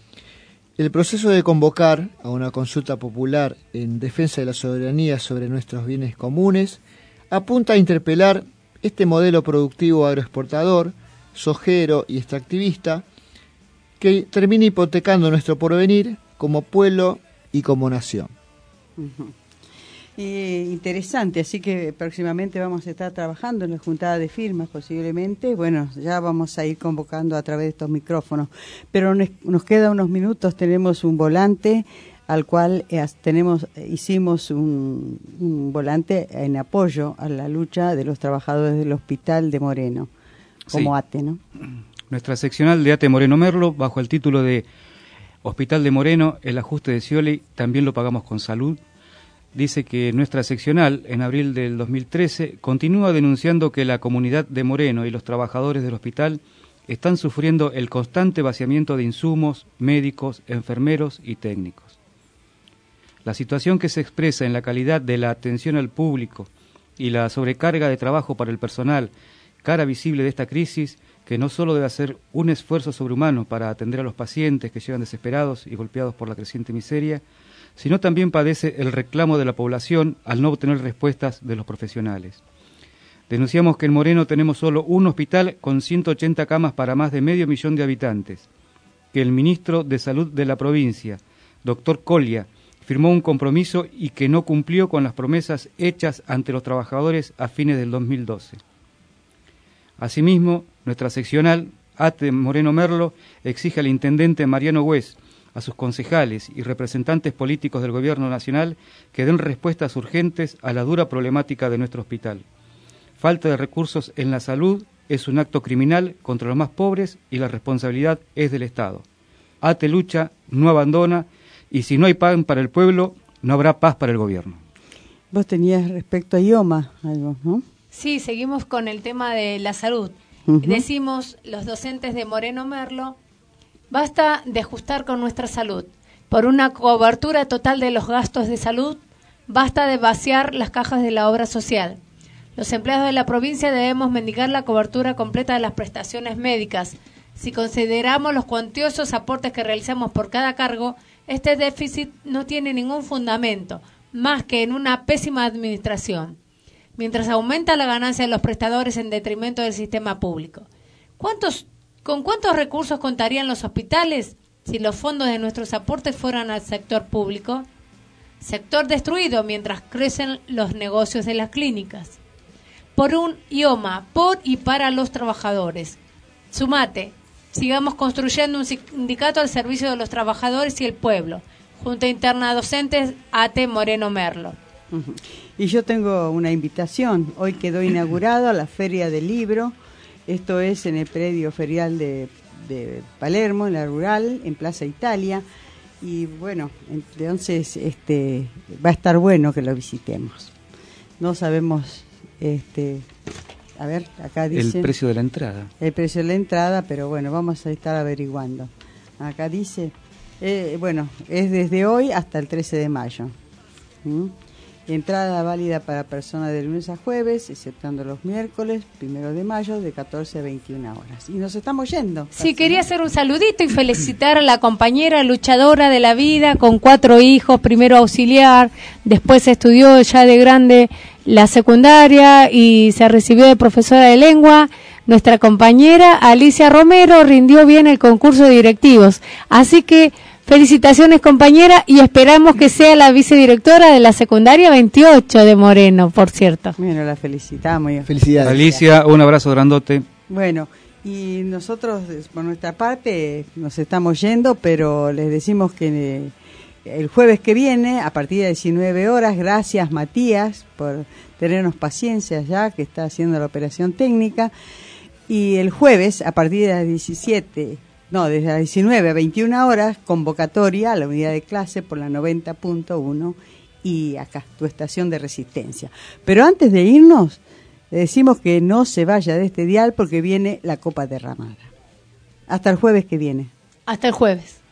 El proceso de convocar a una consulta popular en defensa de la soberanía sobre nuestros bienes comunes apunta a interpelar este modelo productivo agroexportador, sojero y extractivista que termina hipotecando nuestro porvenir como pueblo y como nación. Uh-huh. Interesante, así que próximamente vamos a estar trabajando en la juntada de firmas posiblemente. Bueno, ya vamos a ir convocando a través de estos micrófonos, pero nos queda unos minutos. Tenemos un volante al cual hicimos un volante en apoyo a la lucha de los trabajadores del Hospital de Moreno, como sí. ATE, ¿no? Nuestra seccional de ATE Moreno Merlo, bajo el título de Hospital de Moreno, el ajuste de Scioli también lo pagamos con salud, dice que nuestra seccional, en abril del 2013, continúa denunciando que la comunidad de Moreno y los trabajadores del hospital están sufriendo el constante vaciamiento de insumos, médicos, enfermeros y técnicos. La situación que se expresa en la calidad de la atención al público y la sobrecarga de trabajo para el personal, cara visible de esta crisis, que no solo debe hacer un esfuerzo sobrehumano para atender a los pacientes que llegan desesperados y golpeados por la creciente miseria, sino también padece el reclamo de la población al no obtener respuestas de los profesionales. Denunciamos que en Moreno tenemos solo un hospital con 180 camas para más de 500.000 de habitantes, que el ministro de Salud de la provincia, doctor Colia, firmó un compromiso y que no cumplió con las promesas hechas ante los trabajadores a fines del 2012. Asimismo, nuestra seccional ATE Moreno Merlo exige al intendente Mariano Güez, a sus concejales y representantes políticos del Gobierno Nacional que den respuestas urgentes a la dura problemática de nuestro hospital. Falta de recursos en la salud es un acto criminal contra los más pobres y la responsabilidad es del Estado. ATE lucha, no abandona, y si no hay pan para el pueblo, no habrá paz para el gobierno. Vos tenías respecto a IOMA algo, ¿no? Sí, seguimos con el tema de la salud. Decimos los docentes de Moreno Merlo, basta de ajustar con nuestra salud. Por una cobertura total de los gastos de salud, basta de vaciar las cajas de la obra social. Los empleados de la provincia debemos mendigar la cobertura completa de las prestaciones médicas. Si consideramos los cuantiosos aportes que realizamos por cada cargo, este déficit no tiene ningún fundamento, más que en una pésima administración, mientras aumenta la ganancia de los prestadores en detrimento del sistema público. ¿Con cuántos recursos contarían los hospitales si los fondos de nuestros aportes fueran al sector público? Sector destruido mientras crecen los negocios de las clínicas. Por un IOMA, por y para los trabajadores. Sumate, sigamos construyendo un sindicato al servicio de los trabajadores y el pueblo. Junta Interna Docentes, ATE Moreno Merlo. Y yo tengo una invitación. Hoy quedó inaugurada la Feria del Libro. Esto es en el predio ferial de Palermo, en la Rural, en Plaza Italia. Y bueno, entonces va a estar bueno que lo visitemos. No sabemos, a ver, acá dice... El precio de la entrada. El precio de la entrada, pero bueno, vamos a estar averiguando. Acá dice, bueno, es desde hoy hasta el 13 de mayo. Entrada válida para personas de lunes a jueves, exceptando los miércoles, 1 de mayo, de 14 a 21 horas. Y nos estamos yendo. Sí, quería hacer un saludito y felicitar a la compañera luchadora de la vida, con 4 hijos, primero auxiliar, después estudió ya de grande la secundaria y se recibió de profesora de lengua. Nuestra compañera Alicia Romero rindió bien el concurso de directivos. Así que felicitaciones, compañera, y esperamos que sea la vicedirectora de la secundaria 28 de Moreno, por cierto. Bueno, la felicitamos. Felicidades. Alicia, un abrazo grandote. Bueno, y nosotros, por nuestra parte, nos estamos yendo, pero les decimos que el jueves que viene, a partir de 19 horas, gracias Matías por tenernos paciencia ya, que está haciendo la operación técnica, y el jueves, a partir de las desde las 19 a 21 horas, convocatoria a la unidad de clase por la 90.1 y acá, tu estación de resistencia. Pero antes de irnos, le decimos que no se vaya de este dial porque viene la Copa Derramada. Hasta el jueves que viene. Hasta el jueves.